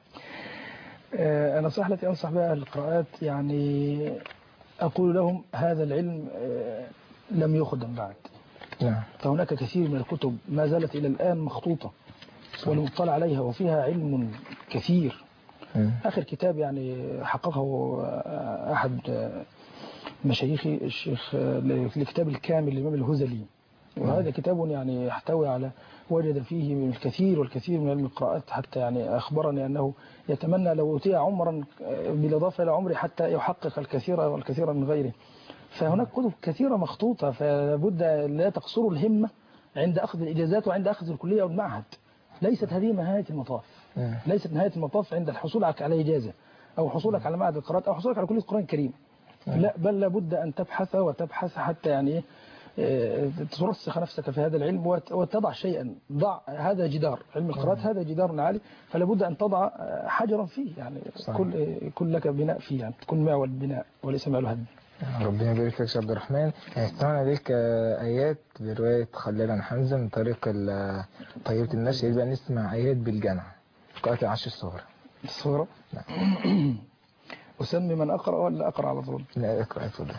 أنا صح التي أنصح بها أهل القراءات يعني أقول لهم هذا العلم لم يخدم بعد. نعم. فهناك كثير من الكتب ما زالت إلى الآن مخطوطة والمطلع عليها وفيها علم كثير. م. آخر كتاب يعني حققه أحد مشايخي الشيخ لكتاب الكامل للإمام الهذلي، وهذا كتاب يعني يحتوي على وجد فيه من الكثير والكثير من علم القراءات، حتى يعني أخبرني أنه يتمنى لو أوتي عمرا بالإضافة إلى عمره حتى يحقق الكثير والكثير من غيره. فهناك كتب كثيرة مخطوطة، فلابد لا تقصر الهمة عند أخذ الإجازات وعند أخذ الكلية والمعهد. ليست هذه نهاية المطاف، ليست نهاية المطاف عند الحصول على إجازة أو حصولك على معهد القراءات أو حصولك على كلية القرآن الكريم. لا، بل لابد أن تبحث وتبحث حتى يعني ترسخ نفسك في هذا العلم وتضع شيئا. ضع هذا جدار علم القراءات، هذا جدار عالي، فلابد أن تضع حجرا فيه، يعني كل كل لك بناء فيه، يعني تكون معول بناء وليس معول هدم. ربنا يبارك فيك يا عبد الرحمن. استمعنا لك آيات برواية خلال عن حمزة من طريق طيبة النشر. يبقى نسمع آيات بالجمع قراءة عشر الصغرى. الصغرى؟ نعم. أسمي من أقرأ ولا أقرأ على طول؟ لا، أقرأ اتفضل.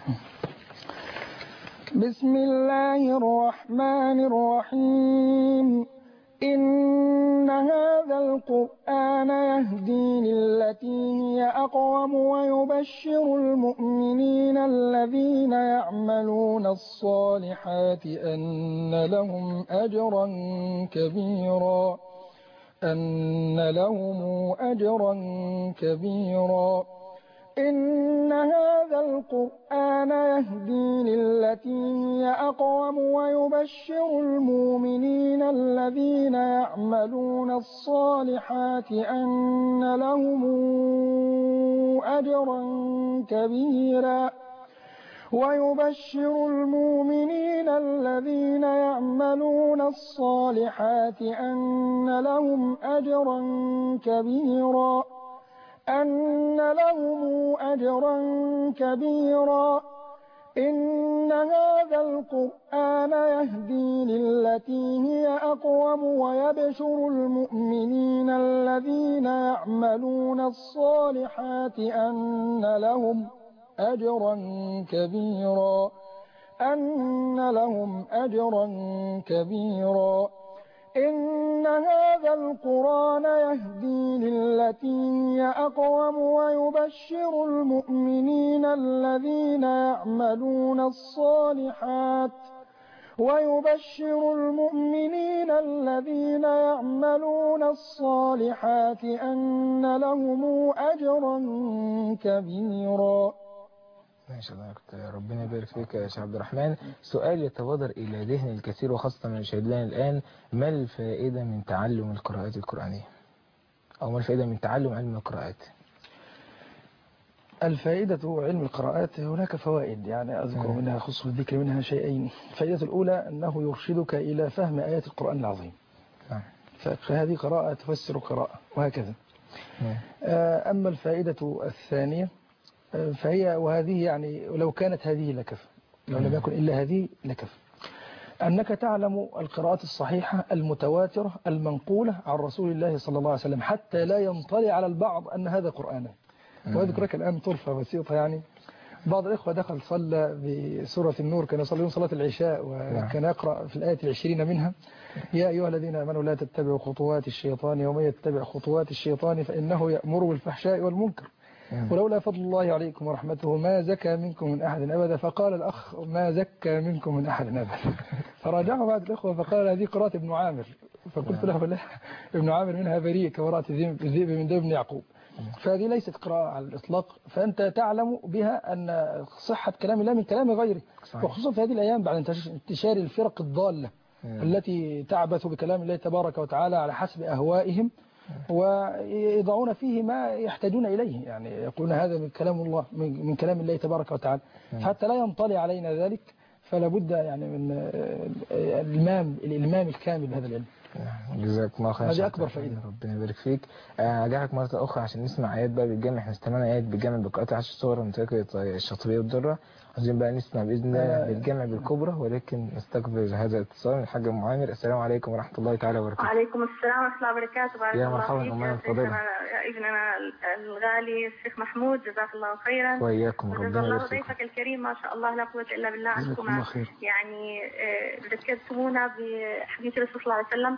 بسم الله الرحمن الرحيم. إن هذا القرآن يهدي للتي هي أقوم ويبشر المؤمنين الذين يعملون الصالحات أن لهم أجرا كبيرا أن لهم أجرا كبيرا إن هذا القرآن يهدي للتي هي أقوم ويبشر المؤمنين الذين يعملون الصالحات أن لهم أجرا كبيرا ويبشر المؤمنين الذين يعملون الصالحات أن لهم أجرا كبيرا أن لهم أجرا كبيرا إن هذا القرآن يهدي للتي هي أقوم ويبشر المؤمنين الذين يعملون الصالحات أن لهم أجرا كبيرا أن لهم أجرا كبيرا إن هذا القرآن يهدي للتي هي أقوم ويبشر المؤمنين الذين يعملون الصالحات ويبشر المؤمنين الذين يعملون الصالحات أن لهم أجرا كبيرا. ما شاء الله، ربنا يبارك فيك يا شيخ عبد الرحمن. سؤال يتبادر إلى ذهن الكثير وخاصة من المشاهدين الآن: ما الفائدة من تعلم القراءات القرآنية؟ أو ما الفائدة من تعلم علم القراءات؟ الفائدة علم القراءات هناك فوائد، يعني أذكر منها خصوص الذكر منها شيئين. الفائدة الأولى أنه يرشدك إلى فهم آيات القرآن العظيم، فهذه قراءة تفسر قراءة وهكذا. أما الفائدة الثانية فهي، وهذه يعني لو كانت هذه لكفى، لو لم يكن إلا هذه لكفى، أنك تعلم القراءات الصحيحة المتواترة المنقولة عن رسول الله صلى الله عليه وسلم حتى لا ينطلي على البعض أن هذا قرآن. وأذكر لك الآن طرفة بسيطة، يعني بعض الإخوة دخل صلى بسورة النور، كان يصلون صلاة العشاء وكان يقرأ في الآية العشرين منها: يا أيها الذين آمنوا لا تتبعوا خطوات الشيطان ومن يتبع خطوات الشيطان فإنه يأمر بالفحشاء والمنكر ولولا فضل الله عليكم ورحمته ما زكى منكم من أحد أبدا. فقال الأخ: ما زكى منكم من أحد أبدا. فراجعه بعض الإخوة فقال: هذه قراءة ابن عامر. فقلت له: لا، ابن عامر منها بريء كقراءة الذئب من دم يعقوب. فهذه ليست قراءة على الإطلاق، فأنت تعلم بها أن صحة كلام الله من كلام غيره، وخصوصا في هذه الأيام بعد انتشار الفرق الضالة التي تعبث بكلام الله تبارك وتعالى على حسب أهوائهم، ويضعون فيه ما يحتاجون إليه، يعني يقولون هذا من كلام الله من كلام الله تبارك وتعالى. حتى لا ينطلي علينا ذلك فلا بد يعني من الإلمام الإلمام الكامل بهذا العلم. جزاك الله خير. هذه أكبر فائدة. ربنا يبارك فيك. أرجعك مرة أخرى عشان نسمع آيات بقى بالجامع. احنا استمعنا آيات بالجامع بقراءة عشر صور من طريقة الشاطبية والدرة. عايزين بقى نسمع بإذن الله بالجامع بالكبرى، ولكن نستقبل هذا الاتصال من الحاج أم عامر. السلام عليكم ورحمة الله تعالى وبركاته. وعليكم السلام ورحمة الله وبركاته. بارك يا الله مرحبا فيك أم عامر، تفضلي. ابننا الغالي الشيخ محمود، جزاك الله خيرا. وإياكم، ربنا جزا الله يبارك فيكم. ضيفك الكريم، ما شاء الله لا قوة إلا بالله. عنكم يعني ذكرتمونا بحديث الرسول صلى الله عليه وسلم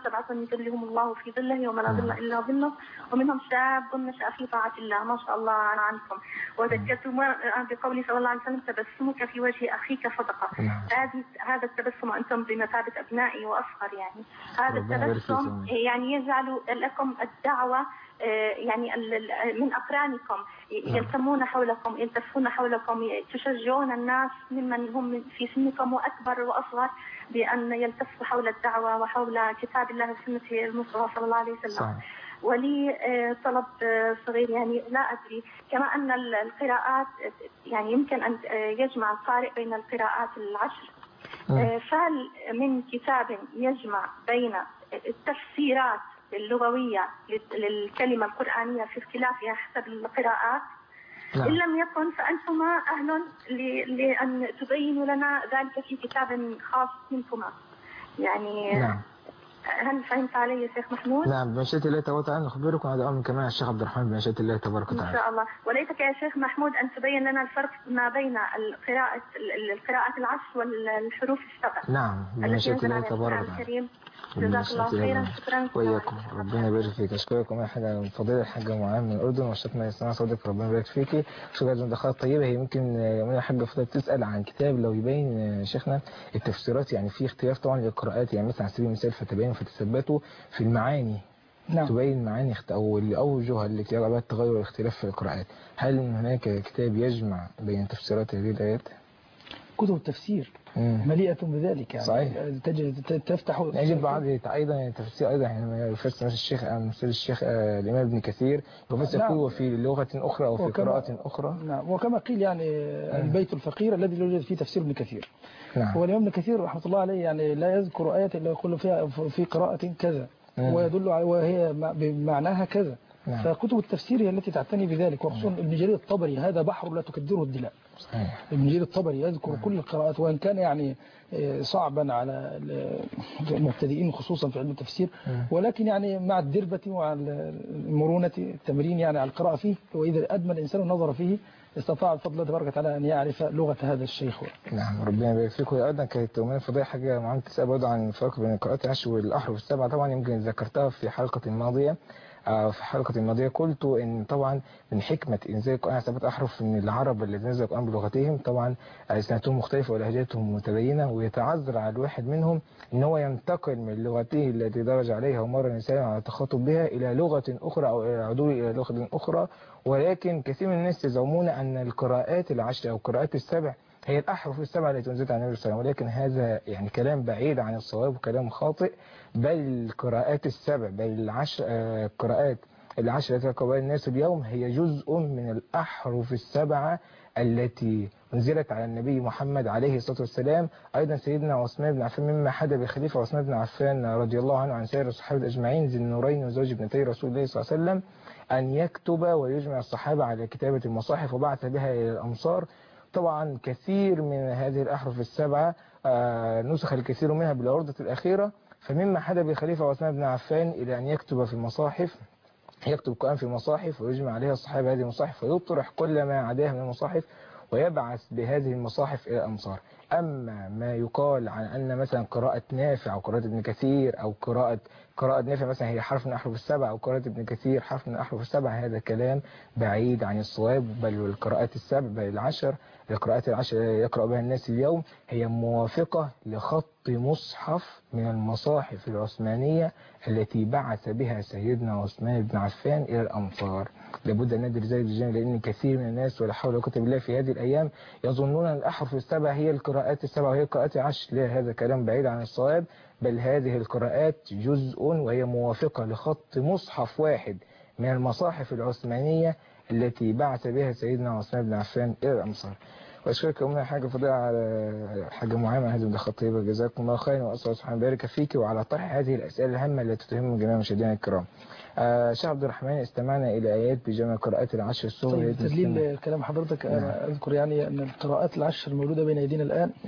سبعة يظلهم الله في ظله يوم لا ظل إلا ظله ومنهم شاب نشأ في طاعة الله. ما شاء الله عنكم. وذكرتم بقوله صلى الله عليه وسلم تبسمك في وجه أخيك صدقة. هذه هذا التبسم أنتم بمثابة أبنائي وأصغر يعني. هذا التبسم يعني يجعل لكم الدعوة يعني من أقرانكم يلتمون حولكم يلتفون حولكم تشجعون الناس ممن هم في سنكم وأكبر وأصغر بأن يلتفوا حول الدعوة وحول كتاب الله وسنة المصطفى صلى الله عليه وسلم. صحيح. ولي طلب صغير يعني لا أدري كما أن القراءات يعني يمكن أن يجمع القارئ بين القراءات العشر فهل من كتاب يجمع بين التفسيرات اللغوية للكلمة القرآنية في اختلافها حسب القراءات؟ نعم. إن لم يكن فأنتما أهل لأن تبينوا لنا ذلك في كتاب خاص منكما يعني. نعم. هل فهمت علي يا شيخ محمود؟ نعم بمشيئة الله تبارك وتعالى نخبركم هذا أمر كمان الشيخ عبد الرحمن بمشيئة الله تبارك وتعالى. إن شاء الله. وليتك يا شيخ محمود أن تبين لنا الفرق ما بين القراءة القراءات العشر والحروف السبع. نعم بمشيئة الله تبارك وتعالى. جزاك الله خيرا. شكرا. وإياكم ربنا يبارك فيك. أشكركم يا حاجة فضيلة الحاجة معاذ من الأردن وشكرا يا صديق ربنا يبارك فيكي. شكرا للمداخلات طيبة. هي ممكن من الحاجة فضيلة تسأل عن كتاب لو يبين شيخنا التفسيرات يعني في اختلاف طبعا للقراءات يعني مثلا على سبيل المثال فتبين فتثبتوا في المعاني. نعم. تبين معاني أو الأوجه التي يقع بها التغير والاختلاف في القراءات. هل هناك كتاب يجمع بين تفسيرات هذه الآيات؟ كتب التفسير مليئة بذلك يعني. صحيح. تجد تفتح يجب بعض أيضا تفسير أيضا يعني يفسر الشيخ مثل الشيخ الإمام ابن كثير يفسر نعم. فيه في لغة أخرى أو في وكما قراءة أخرى. نعم وكما قيل يعني البيت الفقير الذي لا يوجد فيه تفسير ابن كثير. نعم. هو الإمام ابن كثير رحمة الله عليه يعني لا يذكر آية إلا يقول فيها في قراءة كذا ويدل على وهي بمعناها كذا. نعم. فكتب التفسير هي التي تعتني بذلك وخصوصا ابن جرير الطبري هذا بحر لا تكدره الدلاء. صحيح. ابن جرير الطبري يذكر نعم. كل القراءات وإن كان يعني صعبا على المبتدئين خصوصا في علم التفسير نعم. ولكن يعني مع الدربة ومع المرونة التمرين يعني على القراءة فيه وإذا أدمى الإنسان النظر فيه استطاع بفضل الله تبارك وتعالى أن يعرف لغة هذا الشيخ. نعم ربنا يبارك فيك. وأيضا كانت من فضيلة حاجة معانا تسأل برضه عن الفرق بين القراءات العشر والأحرف السبعة. طبعا يمكن ذكرتها في حلقة ماضية في حلقة الماضية قلت إن طبعا من حكمة إنزال القرآن سبعة أحرف إن العرب الذين نزل القرآن بلغتهم طبعا ألسنتهم مختلفة ولهجاتهم متبينة ويتعذر على الواحد منهم إن هو ينتقل من لغته التي درج عليها ومر الإنسان على التخاطب بها إلى لغة أخرى أو إلى العدول إلى لغة أخرى. ولكن كثير من الناس يزعمون أن القراءات العشر أو القراءات السبع هي الأحرف السبعة التي أنزلت عن النبي صلى الله عليه وسلم. ولكن هذا يعني كلام بعيد عن الصواب وكلام خاطئ. بل القراءات السبع بل العشر آه قراءات العشر التي يقرأها الناس اليوم هي جزء من الأحرف السبعة التي أنزلت على النبي محمد عليه الصلاة والسلام. أيضا سيدنا عثمان بن عفان مما حدى بخليفة عثمان بن عفان رضي الله عنه عن سائر الصحابة أجمعين ذي النورين وزوج ابنتي رسول الله صلى الله عليه وسلم أن يكتب ويجمع الصحابة على كتابة المصاحف وبعث بها إلى الأمصار. طبعا كثير من هذه الأحرف السبعة آه نسخ الكثير منها بالعردة الأخيرة. فمما حدى بخليفة عثمان بن عفان إلى أن يكتب في المصاحف يكتب القرآن في مصاحف ويجمع عليها الصحابة هذه المصاحف ويطرح كل ما عداها من المصاحف ويبعث بهذه المصاحف إلى الأمصار. أما ما يقال عن أن مثلا قراءة نافع أو قراءة ابن كثير أو قراءة قراءة نافع مثلا هي حرف من أحرف السبع أو قراءة ابن كثير حرف من أحرف السبع هذا كلام بعيد عن الصواب. بل القراءات السبع بل العشر القراءات العشر يقرأ بها الناس اليوم هي موافقة لخط مصحف من المصاحف العثمانية التي بعث بها سيدنا عثمان بن عفان إلى الأمصار. لابد أن ندرس ذلك الجانب لأن كثير من الناس ولا حول ولا قوة إلا بالله في هذه الأيام يظنون أن الأحرف السبع هي القراءات السبع وهي القراءات العشر. لا هذا كلام بعيد عن الصواب. بل هذه القراءات جزء وهي موافقة لخط مصحف واحد من المصاحف العثمانية التي بعث بها سيدنا عثمان بن عفان إلى الأمصار. وأشكرك أمنا حاجة فضيلة على حاجة معينة هذه المداخلة الطيبة. جزاكم الله خيرا وأسأل الله سبحانه وبارك فيك وعلى طرح هذه الأسئلة الهامة التي تهم جميع مشاهدينا الكرام. آه شيخ عبد الرحمن استمعنا إلى آيات بجمع قراءات العشر السور. طيب تدليل كلام حضرتك أنا نعم. أذكر يعني أن القراءات العشر الموجودة بين أيدينا الآن نعم.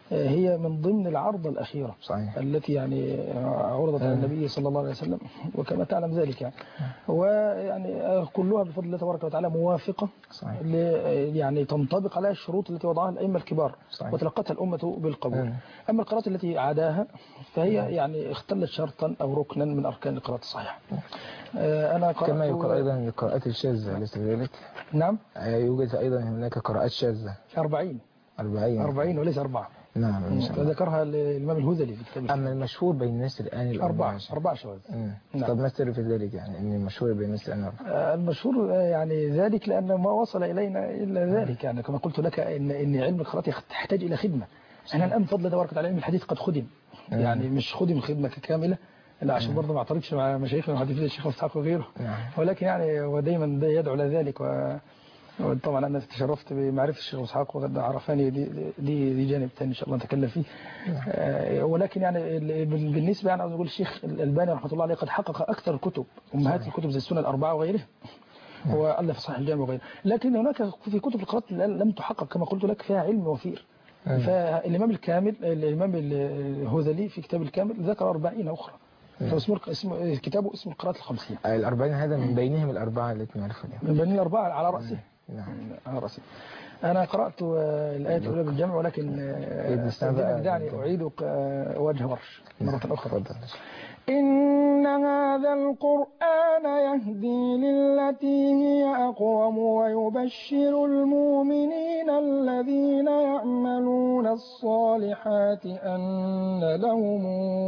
هي من ضمن العرضة الأخيرة صحيح. التي يعني عرضت على النبي صلى الله عليه وسلم، وكما تعلم ذلك يعني ويعني كلها بفضل الله تبارك وتعالى موافقة صحيح. يعني تنطبق عليها الشروط التي وضعها الأئمة الكبار صحيح. وتلقتها الأمة بالقبول. مم. أما القراءات التي عاداها فهي يعني اختلت شرطا أو ركنا من أركان القراءة الصحيحة. أنا كما يقال أيضا القراءات الشاذة أليس كذلك؟ نعم. يوجد أيضا هناك قراءات شاذة أربعين أربعين أربعين وليس أربعة. نعم ذكرها الإمام الهذلي في كتابه. أما المشهور بين الناس الآن الأربعة أربعة شواذ. نعم. طب ما السر في ذلك يعني أن المشهور بين الناس الآن أربعة؟ المشهور يعني ذلك لأن ما وصل إلينا إلا ذلك يعني كما قلت لك إن إن علم القراءة يحتاج إلى خدمة. احنا الآن بفضل تبارك وتعالى علم الحديث قد خدم يعني مش خدم خدمة كاملة لا عشان برضه ما اعترضش مع مشايخنا المحدثين الشيخ اسحاق وغيره ولكن يعني ودايما يدعو الى ذلك و طبعا انا تشرفت بمعرفه الشيخ اسحاق وقد عرفاني دي دي, دي جانب ثاني ان شاء الله نتكلم فيه آه ولكن يعني بالنسبه يعني عاوز اقول الشيخ الالباني رحمه الله عليه قد حقق اكثر الكتب امهات الكتب زي السنن الاربعه وغيرها والف صحيح الجامع وغيره لكن هناك في كتب القراءات لم تحقق كما قلت لك فيها علم وفير فالامام الكامل الامام الهذلي في كتاب الكامل ذكر أربعين اخرى فاسمه اسم كتابه اسم القراءات الخمسين. الأربعين هذا من بينهم الأربعة التي نعرفها اليوم. من بين الأربعة على رأسه. نعم. على رأسه. أنا قرأت الآية الأولى بالجمع ولكن دعني أعيد وجه ورش مرة أخرى. إن هذا القرآن يهدي للتي هي أقوم ويبشر المؤمنين الذين يعملون الصالحات أن لهم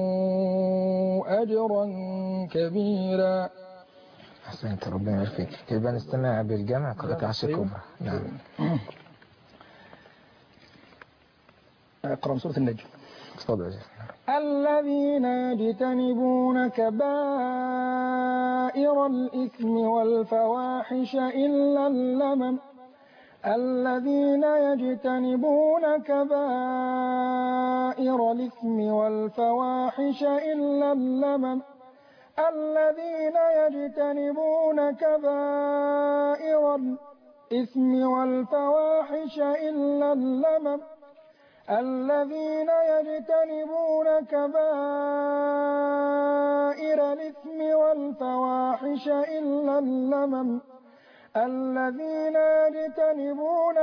أجرا كبيرا. أحسنت ربنا يبارك فيك. يبقى نستمع بالجمع قراءة عشر كبرى. نعم. اقرأ سورة النجم. تفضل. الذين يجتنبون كبائر الإثم والفواحش إلا اللمم الذين يجتنبون كبائر الإثم والفواحش إلا اللمم الذين يجتنبون كبائر الإثم والفواحش إلا اللمم الذين يجتنبون كبائر الإثم والفواحش إلا اللمم الذين يجتنبون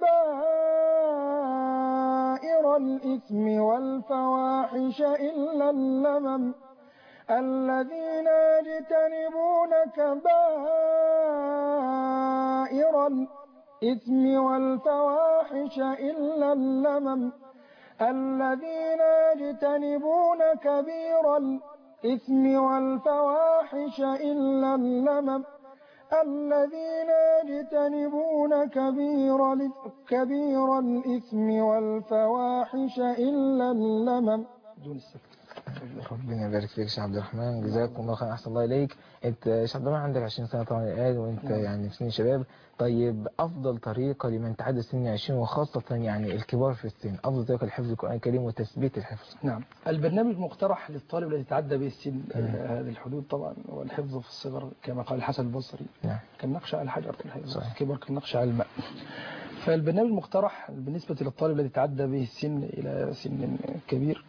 كبائر الإثم والفواحش إلا اللمم الذين يجتنبون كبائر الإثم والفواحش إلا اللمم الذين يجتنبون كبير الإثم والفواحش إلا اللمم الذين يجتنبون كبير كبير الإثم والفواحش إلا اللمم دون السكت. ربنا يبارك فيك شيخ عبد الرحمن جزاكم الله خير احسن الله اليك. انت شيخ عبد الرحمن عندك عشرين سنه طبعا الان وانت يعني في سن شباب. طيب افضل طريقه لمن تعدى سن عشرين وخاصه يعني الكبار في السن افضل طريقه لحفظ القران الكريم وتثبيت الحفظ؟ نعم البرنامج المقترح للطالب الذي تعدى به السن هذه الحدود طبعا والحفظ في الصغر كما قال الحسن البصري نعم. كالنقش على الحجر في الحفظ الكبار كالنقش على الماء. فالبرنامج المقترح بالنسبه للطالب الذي تعدى به السن الى سن كبير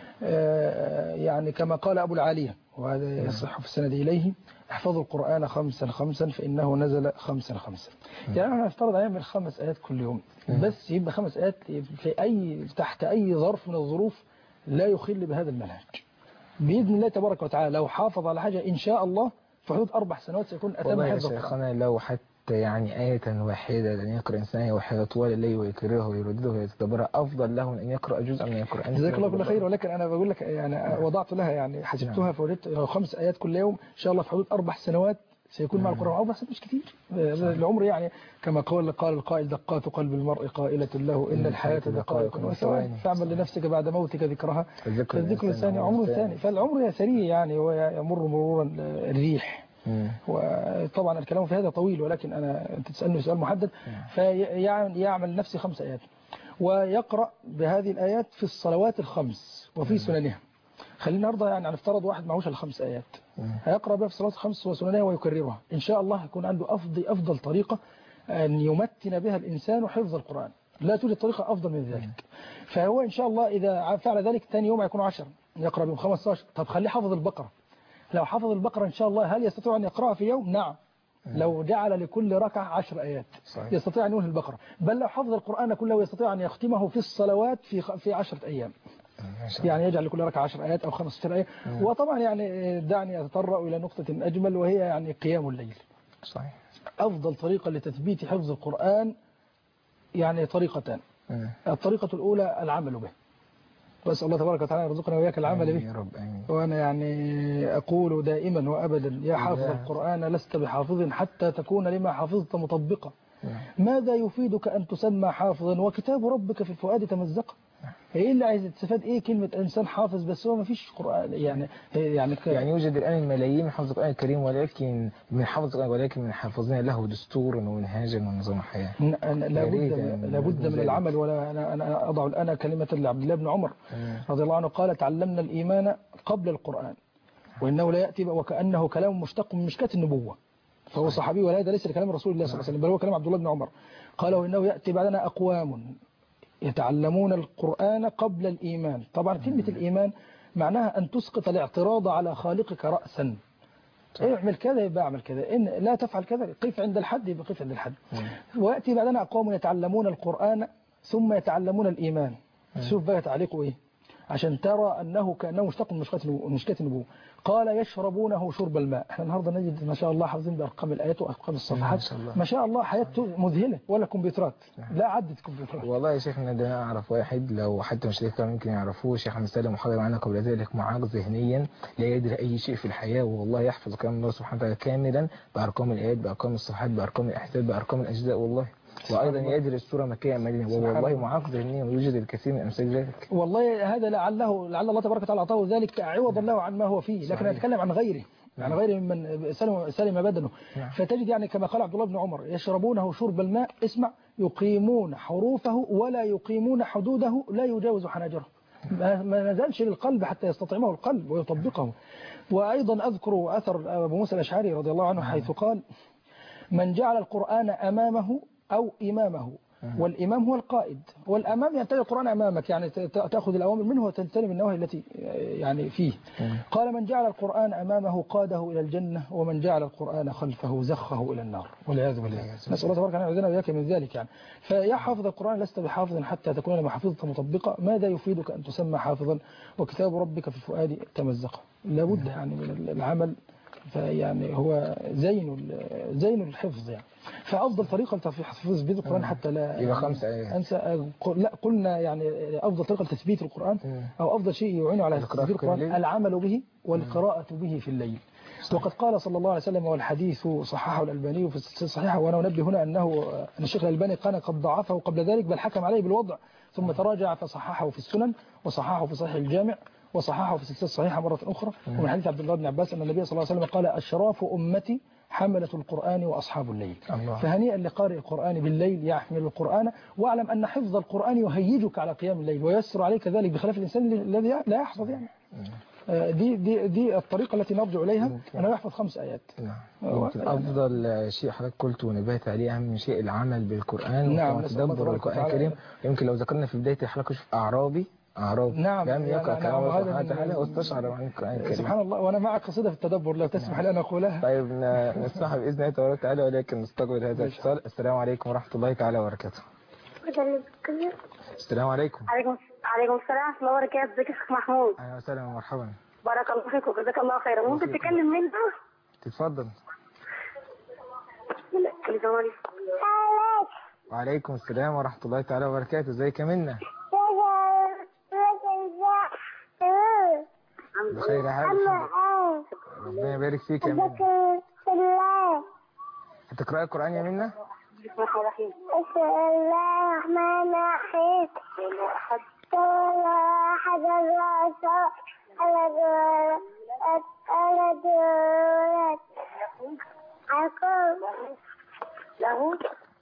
يعني كما قال أبو العالية وهذا يصح في السند إليه احفظوا القرآن خمسا خمسا فإنه نزل خمسا خمسا. يعني أنا أفترض أيام الخمس آيات كل يوم بس يبقى خمس آيات في أي تحت أي ظرف من الظروف لا يخل بهذا المنهج بإذن الله تبارك وتعالى. لو حافظ على حاجة إن شاء الله في حدود أربع سنوات سيكون أتم حفظ القرآن. لو حتى يعني آية واحدة لأن يقرأ إنسان آية واحدة طوال الليل ويكرره ويردده ويتدبرها أفضل له من أن يقرأ جزءا من القرآن. جزاك الله كل خير. ولكن أنا بقول لك يعني وضعت لها يعني حسبتها فوجدت لو خمس آيات كل يوم إن شاء الله في حدود أربع سنوات سيكون مع القرآن. أربع سنوات مش كتير العمر يعني كما قال قال القائل دقات قلب المرء قائلة له إن الحياة دقائق وثواني فاعمل لنفسك بعد موتك ذكرها الذكر الثاني عمر الثاني. فالعمر سريع يعني ويمر مرورا الريح. وطبعا الكلام في هذا طويل ولكن أنا أنت تسألني سؤال محدد. فيعمل نفسي خمس آيات ويقرأ بهذه الآيات في الصلوات الخمس وفي سننها. خلينا النهارده يعني نفترض واحد معهوش الخمس آيات هيقرأ بها في الصلوات الخمس وسننها ويكررها إن شاء الله يكون عنده أفضل أفضل طريقة أن يمتن بها الإنسان حفظ القرآن. لا توجد طريقة أفضل من ذلك. فهو إن شاء الله إذا فعل ذلك ثاني يوم هيكون عشرة، يقرأ بهم خمسة عشر. طب خليه حافظ البقرة، لو حفظ البقرة إن شاء الله هل يستطيع أن يقرأها في يوم؟ نعم. لو جعل لكل ركعة عشر آيات صحيح. يستطيع أن ينهي البقرة. بل لو حفظ القرآن كله يستطيع أن يختمه في الصلوات في في عشرة أيام. يعني يجعل لكل ركعة عشر آيات أو خمسة عشر آية. وطبعا يعني دعني أتطرق إلى نقطة أجمل وهي يعني قيام الليل. صحيح. أفضل طريقة لتثبيت حفظ القرآن يعني طريقتان. الطريقة الأولى العمل به، وأسأل الله تبارك وتعالى يرزقنا وإياك العمل به. يا رب آمين. وأنا يعني أقول دائما وأبدا يا حافظ القرآن لست بحافظ حتى تكون لما حافظت مطبقا. ماذا يفيدك أن تسمى حافظا وكتاب ربك في الفؤاد تمزق؟ ايه اللي عايز تستفاد ايه كلمة انسان حافظ بس هو ما فيش قرآن يعني يعني ك... يعني يوجد الآن الملايين من حفظ القرآن الكريم ولكن من حفظ ولكن من حافظين له دستور ومنهاجا ونظام حياة. لابد لابد من العمل. ولا انا انا اضع الان كلمة لعبد الله بن عمر رضي الله عنه قال تعلمنا الإيمان قبل القرآن وإنه لا يأتي وكأنه كلام مشتق من مشكاة النبوة. فهو صحابي وهذا ليس لكلام رسول الله صلى الله عليه وسلم بل هو كلام عبد الله بن عمر. قال وإنه يأتي بعدنا أقوام يتعلمون القرآن قبل الإيمان. طبعا كلمة الإيمان معناها أن تسقط الاعتراض على خالقك رأسا. اعمل كذا يبقى اعمل كذا، إن لا تفعل كذا قف عند الحد يبقى قف عند الحد. ويأتي بعدنا أقوام يتعلمون القرآن ثم يتعلمون الإيمان. شوف بقى تعليقه إيه عشان ترى أنه كأنه مشتق من مشكاة النبوة. قال يشربونه شرب الماء. احنا النهارده نجد ما شاء الله حافظين بأرقام الآيات وأرقام الصفحات ما شاء الله حياته مذهلة ولا كمبيوترات لا عدت كمبيوترات. والله يا شيخنا ده أنا أعرف واحد لو حتى مش ليه ممكن يعرفوه شيخ محمد سالم محاضر معنا قبل ذلك معاق ذهنيا لا يدري أي شيء في الحياة والله يحفظ كلام الله سبحانه وتعالى كاملا بأرقام الآيات بأرقام الصفحات بأرقام الأحزاب بأرقام الأجزاء والله وأيضا يدري السورة مكية مدينة والله معاق ذهنيا ويوجد الكثير من أمثال ذلك. والله هذا لعله لعل الله تبارك وتعالى أعطاه ذلك عوض الله عن ما هو فيه لكن أتكلم عن غيره عن غيره ممن سلم, سلم بدنه. فتجد يعني كما قال عبد الله بن عمر يشربونه شرب الماء اسمع يقيمون حروفه ولا يقيمون حدوده لا يجاوز حناجره. ما نزلش للقلب حتى يستطعمه القلب ويطبقه. وأيضا أذكر أثر أبو موسى الأشعري رضي الله عنه حيث قال من جعل القرآن أمامه أو إمامه والإمام هو القائد والأمام ينتهي القرآن أمامك يعني تأخذ الأوامر منه وتنتهي النواهي التي يعني فيه. قال من جعل القرآن أمامه قاده إلى الجنة ومن جعل القرآن خلفه زخه إلى النار والعياذ بالله. نسأل الله تبارك وتعالى وإياك من ذلك. يعني فيا حافظ القرآن لست بحافظ حتى تكون لما حفظت مطبقة. ماذا يفيدك أن تسمى حافظا وكتاب ربك في الفؤاد تمزق؟ لابد يعني من العمل فيعني هو زين زين الحفظ يعني. فأفضل طريقة لتحفيظ بيت القرآن حتى لا يبقى خمسة آيات أنسى لا قلنا يعني أفضل طريقة لتثبيت القرآن أو أفضل شيء يعين على تثبيت القرآن العمل به والقراءة به في الليل. وقد قال صلى الله عليه وسلم والحديث صححه الألباني في السلسلة الصحيحة وأنا أنبه هنا أنه أن الشيخ الألباني كان قد ضعفه قبل ذلك بل حكم عليه بالوضع ثم تراجع فصححه في السنن وصححه في صحيح الجامع وصححه في السلسلة الصحيحة مرة أخرى. ومن حديث عبد الله بن عباس أن النبي صلى الله عليه وسلم قال أشراف أمتي حملة القرآن وأصحاب الليل. الله. فهنيئا لقارئ القرآن بالليل يحمل القرآن واعلم أن حفظ القرآن يهيجك على قيام الليل ويسر عليك ذلك بخلاف الإنسان الذي لا يحفظ يعني. دي دي دي الطريقة التي نرجع إليها أنه يحفظ خمس آيات. نعم. يمكن أفضل شيء حضرتك قلت ونبهت عليه أهم شيء العمل بالقرآن نعم وتدبر القرآن الكريم. يمكن لو ذكرنا في بداية الحلقة شوف أعرابي أعراب نعم لم يقرأ كلام الله سبحانه وتعالى واستشعر عن القرآن الكريم. سبحان الله. وأنا معك قصيدة في التدبر لو تسمح لي أن أقولها. طيب نسمعها بإذن الله تبارك وتعالى ولكن نستقبل هذا الاتصال. السلام عليكم ورحمة الله تعالى وبركاته. السلام عليكم. عليكم عليكم السلام ورحمة الله وبركاته. ازيك يا شيخ محمود؟ أهلا وسهلا ومرحبا. بارك الله فيك وجزاك الله خيرا. ممكن تتكلم منها؟ تتفضل. وعليكم السلام ورحمة الله تعالى وبركاته. ازيك يا منى؟ بخير يا حبيبي. ربنا يبارك فيك يا منى. هتقرأي القرآن يا منى؟ بسم الله الرحمن الرحيم. أحد الرسول على دولة على دولة عقوب له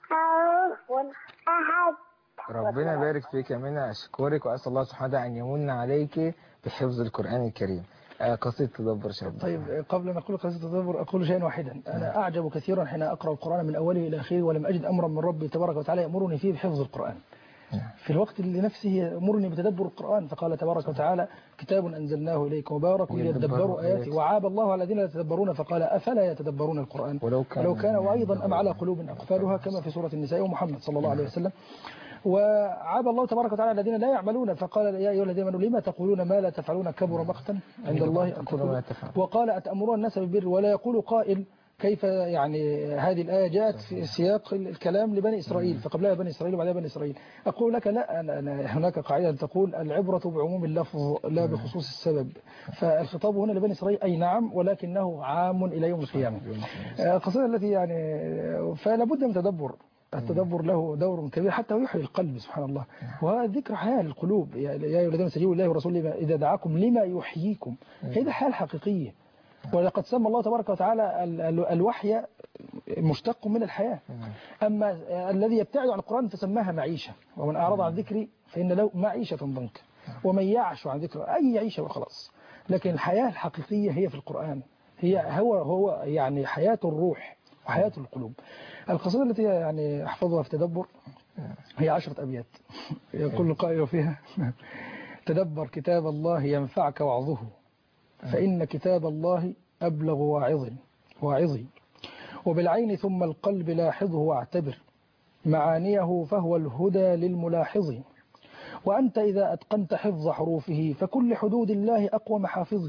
أحد. ربنا يبارك فيك يا منى. أشكرك وأسأل الله سبحانه وتعالى أن يمن عليك بحفظ القرآن الكريم. قصيدة تدبر شاب. طيب قبل أن أقول قصيدة تدبر أقول شيئا واحدا. أنا أعجب كثيرا حين أقرأ القرآن من أوله إلى آخره ولم أجد أمرا من ربي تبارك وتعالى يأمرني فيه بحفظ القرآن. في الوقت اللي نفسه مرني بتدبر القرآن، فقال تبارك وتعالى كتاب أنزلناه إليك مبارك ليدبروا آياته وعاب الله على الذين يتدبرون فقال أفلا يتدبرون القرآن ولو كان, ولو كان وأيضا أم على قلوب أقفالها كما في سورة النساء ومحمد صلى الله عليه وسلم. وعاب الله تبارك وتعالى الذين لا يعملون فقال يا أيها الذين آمنوا لما تقولون ما لا تفعلون كبر مقتا عند الله أن تقولوا. وقال أتأمرون الناس بالبر ولا يقول قائل كيف يعني هذه الآية جاءت في سياق الكلام لبني إسرائيل فقبلها بني إسرائيل وبعدها بني إسرائيل. أقول لك لا، أنا هناك قاعدة تقول العبرة بعموم اللفظ لا بخصوص السبب، فالخطاب هنا لبني إسرائيل أي نعم ولكنه عام إلى يوم القيامة. القصيدة التي يعني فلا بد من تدبر، التدبر له دور كبير حتى يحيي القلب سبحان الله، وهذا ذكر حياة للقلوب. يا أيها الذين استجيبوا لله ورسوله إذا دعاكم لما يحييكم، هذه حالة حقيقية. ولقد سمى الله تبارك وتعالى الوحي مشتق من الحياة، أما الذي يبتعد عن القرآن فسماها معيشة، ومن أعرض عن ذكري فإن له معيشة ضنكا، ومن يعش عن ذكري أي عيشة وخلاص. لكن الحياة الحقيقية هي في القرآن، هي هو هو يعني حياة الروح وحياة القلوب. القصيدة التي يعني أحفظها في تدبر هي عشرة أبيات يقول القائل فيها تدبر كتاب الله ينفعك وعظه، فإن كتاب الله أبلغ واعظ واعظي، وبالعين ثم القلب لاحظه واعتبر معانيه فهو الهدى للملاحظ. وأنت إذا أتقنت حفظ حروفه فكل حدود الله أقوى محافظ.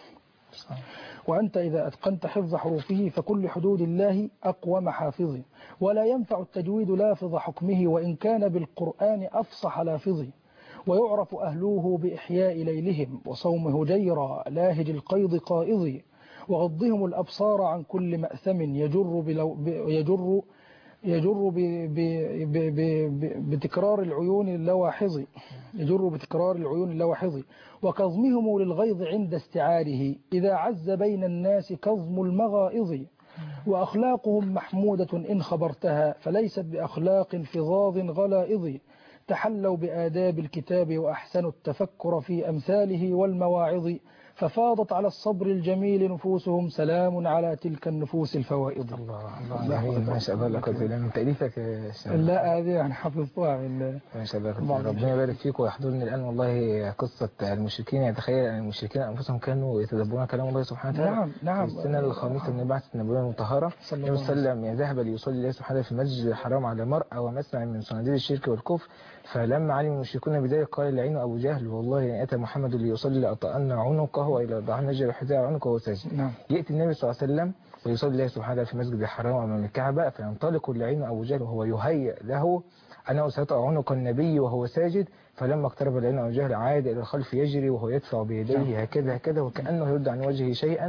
وأنت إذا أتقنت حفظ حروفه فكل حدود الله أقوى محافظ. ولا ينفع التجويد لافظ حكمه وإن كان بالقرآن أفصح لافظ. ويعرف أهلوه بإحياء ليلهم وصوم هجيرا لاهج القيض قائض. وغضهم الأبصار عن كل مأثم يجر بلو يجر يجر ب ب ب ب بتكرار العيون اللواحظ يجر بتكرار العيون اللواحظ. وكظمهم للغيظ عند استعاره إذا عز بين الناس كظم المغائظ. وأخلاقهم محمودة إن خبرتها فليست بأخلاق فظاظ غلائظ. تحلوا بآداب الكتاب وأحسنوا التفكر في أمثاله والمواعظ. ففاضت على الصبر الجميل نفوسهم سلام على تلك النفوس الفوائض. الله الله ما شاء الله لك من تأليفك يا شيخ. لا هذه يعني حفظتها من ما شاء الله. ربنا يبارك فيك ويحضرني الآن والله قصة المشركين. يتخيل أن المشركين أنفسهم كانوا يتدبرون كلام الله سبحانه وتعالى. نعم نعم. في السنة الخامسة من بعثة النبوية المطهرة صلى الله عليه وسلم ذهب ليصلي الله سبحانه في المسجد الحرام على مرأى ومسمع من صناديد الشرك والكفر. فلما علم المشركون بذلك قال لعين أبو جهل والله إن أتى محمد ليصلي لأطأن عنقه وإلى ضعنا نجر حذاء عنقه وهو ساجد. نعم. يأتي النبي صلى الله عليه وسلم ويصلي الله سبحانه في مسجد الحرام أمام الكعبة فينطلق لعين أبو جهل وهو يهيئ له أنه سيطأ عنق النبي وهو ساجد. فلما اقترب لعين أبو جهل عاد إلى الخلف يجري وهو يدفع بيديه هكذا هكذا وكأنه يرد عن وجهه شيئا.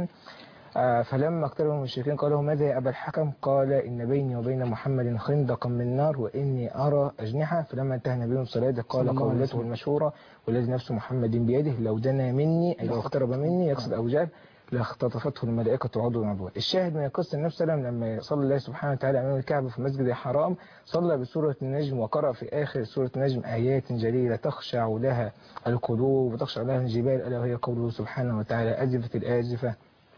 آه فلما اقترب المشركين قالوا ماذا يا أبا الحكم؟ قال إن بيني وبين محمد خندقا من نار وإني أرى أجنحة. فلما انتهى النبي من صلاته قال قولته المشهورة والذي نفس محمد بيده لو دنا مني أي لو اقترب مني يقصد أبو جهل لاختطفته الملائكة عضوا عضوا. الشاهد من القصة النبي صلى الله عليه وسلم لما صلى الله سبحانه وتعالى أمام الكعبة في المسجد الحرام صلى بسورة النجم وقرأ في آخر سورة النجم آيات جليلة تخشع لها القلوب وتخشع لها الجبال ألا وهي قوله سبحانه وتعالى أزفت الآزفة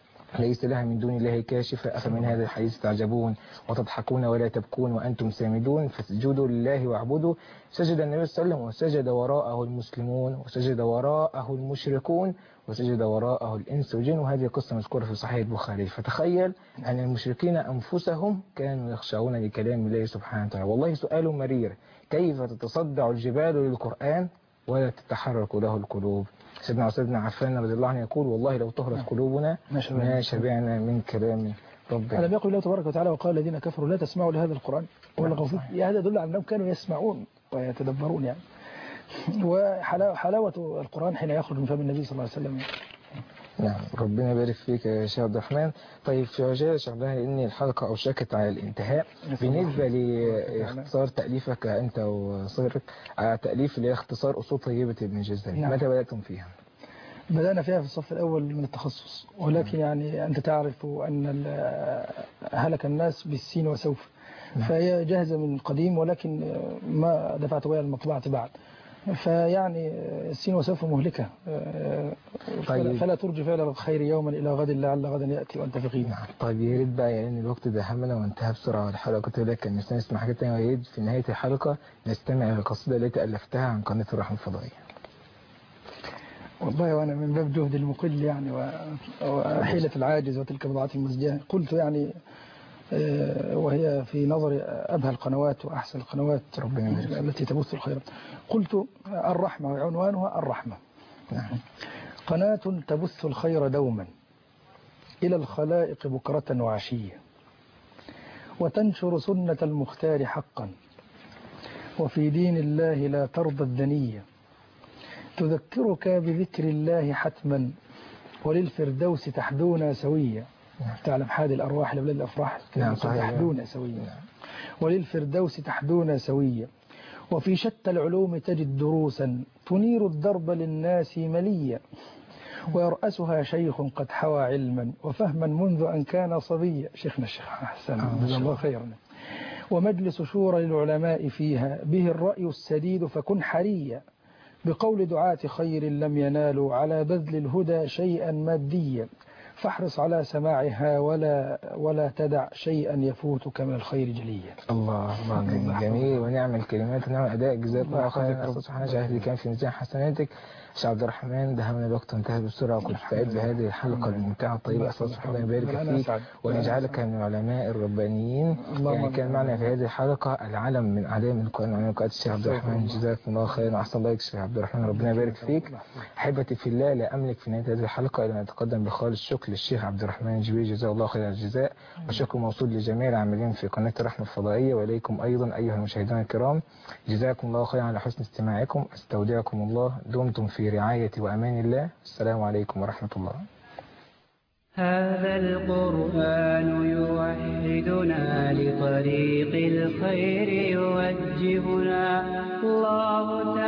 ليس لها من دون الله كاشفة أفمن هذا الحديث تعجبون وتضحكون ولا تبكون وأنتم سامدون فاسجدوا لله واعبدوا. سجد النبي صلى الله عليه وسلم وسجد وراءه المسلمون وسجد وراءه المشركون وسجد وراءه الإنس والجن. وهذه قصة مذكورة في صحيح البخاري. فتخيل أن المشركين أنفسهم كانوا يخشعون لكلام الله سبحانه وتعالى. والله سؤال مرير كيف تتصدع الجبال للقرآن ولا تتحرك له القلوب؟ سيدنا عثمان بن عفان رضي الله عنه يقول والله لو طهرت قلوبنا ما شبعنا من كلام ربنا. ألم يقل الله تبارك وتعالى وقال الذين كفروا لا تسمعوا لهذا القرآن والغوا فيه. هذا يدل على أنهم كانوا يسمعون ويتدبرون يعني. وحلاوة القرآن حين يخرج من فم النبي صلى الله عليه وسلم. نعم ربنا يبارك فيك يا شيخ عبد الرحمن. طيب في عجالة شيخ عبد الرحمن لأن الحلقة أوشكت على الانتهاء بالنسبة لاختصار تأليفك أنت وصدرك على تأليف لاختصار أصول طيبة ابن الجزري. نعم. متى بدأتم فيها؟ بدأنا فيها في الصف الأول من التخصص ولكن نعم. يعني أنت تعرف أن هلك الناس بالسين وسوف. نعم. فهي جاهزة من قديم ولكن ما دفعت بها المطبعة بعد. فيعني السين وسوف مهلكة. طيب. فلا ترجي فعل الخير يوما إلى غد لعل غدا يأتي وأنت في غيب. طيب يا ريت بقى، يعني الوقت ده همنا وانتهى بسرعة الحلقة، كنت لك كان نفسنا نسمع حاجة تانية، ويا ريت في نهاية الحلقة نستمع إلى القصيدة التي ألفتها عن قناة الرحمة الفضائية. والله وأنا من باب جهد المقل يعني وحيلة العاجز وتلك بضاعة المزجاة، قلت يعني وهي في نظري أبهى القنوات وأحسن القنوات التي تبث الخير، قلت الرحمة وعنوانها الرحمة. قناة تبث الخير دوما إلى الخلائق بكرة وعشية، وتنشر سنة المختار حقا، وفي دين الله لا ترضى الدنية، تذكرك بذكر الله حتما، وللفردوس تحدونا سويا. تعلم حاد الأرواح لبلاد الأفراح تحدونا سويا، وللفردوس تحدونا سويا، وفي شتى العلوم تجد دروسا تنير الدرب للناس مليا، ويرأسها شيخ قد حوى علما وفهما منذ أن كان صبيا. شيخنا الشيخ حسن جزاه الله خيرا. ومجلس شورى للعلماء فيها به الرأي السديد، فكن حريا بقول دعاة خير لم ينالوا على بذل الهدى شيئا ماديا، فاحرص على سماعها ولا ولا تدع شيئا يفوتك من الخير جليا. الله الله جميل ونعم الكلمات ونعم الأداء. جزاك الله خيرا. سبحانه وتعالى كان في ميزان حسناتك. شيخ عبد الرحمن، ده من الوقت انتهى بسرعة، وكنت سعيد بهذه الحلقة الممتعة الطيبة. أسأل الله سبحانه يبارك فيك ونجعلك من العلماء الربانيين. يعني كان معنا في هذه الحلقة العلم من أعلام القرآن وعلم قراءة الشيخ عبد الرحمن. جزاكم الله خيرا وأحسن الله الشيخ عبد الرحمن، ربنا يبارك فيك. أحبتي في الله، لا أملك في نهاية هذه الحلقة إلا أن أتقدم بخالص شكر للشيخ عبد الرحمن الجبير، جزاه الله خير الجزاء، وشكر موصول لجميع العاملين في قناة الرحمة الفضائية، وإليكم أيضا أيها المشاهدون الكرام. جزاكم الله خيرا على حسن استماعكم. استودعكم الله، دمتم في رعاية وأمان الله. السلام عليكم ورحمة الله. هذا القرآن يوحدنا لطريق الخير يوجهنا. الله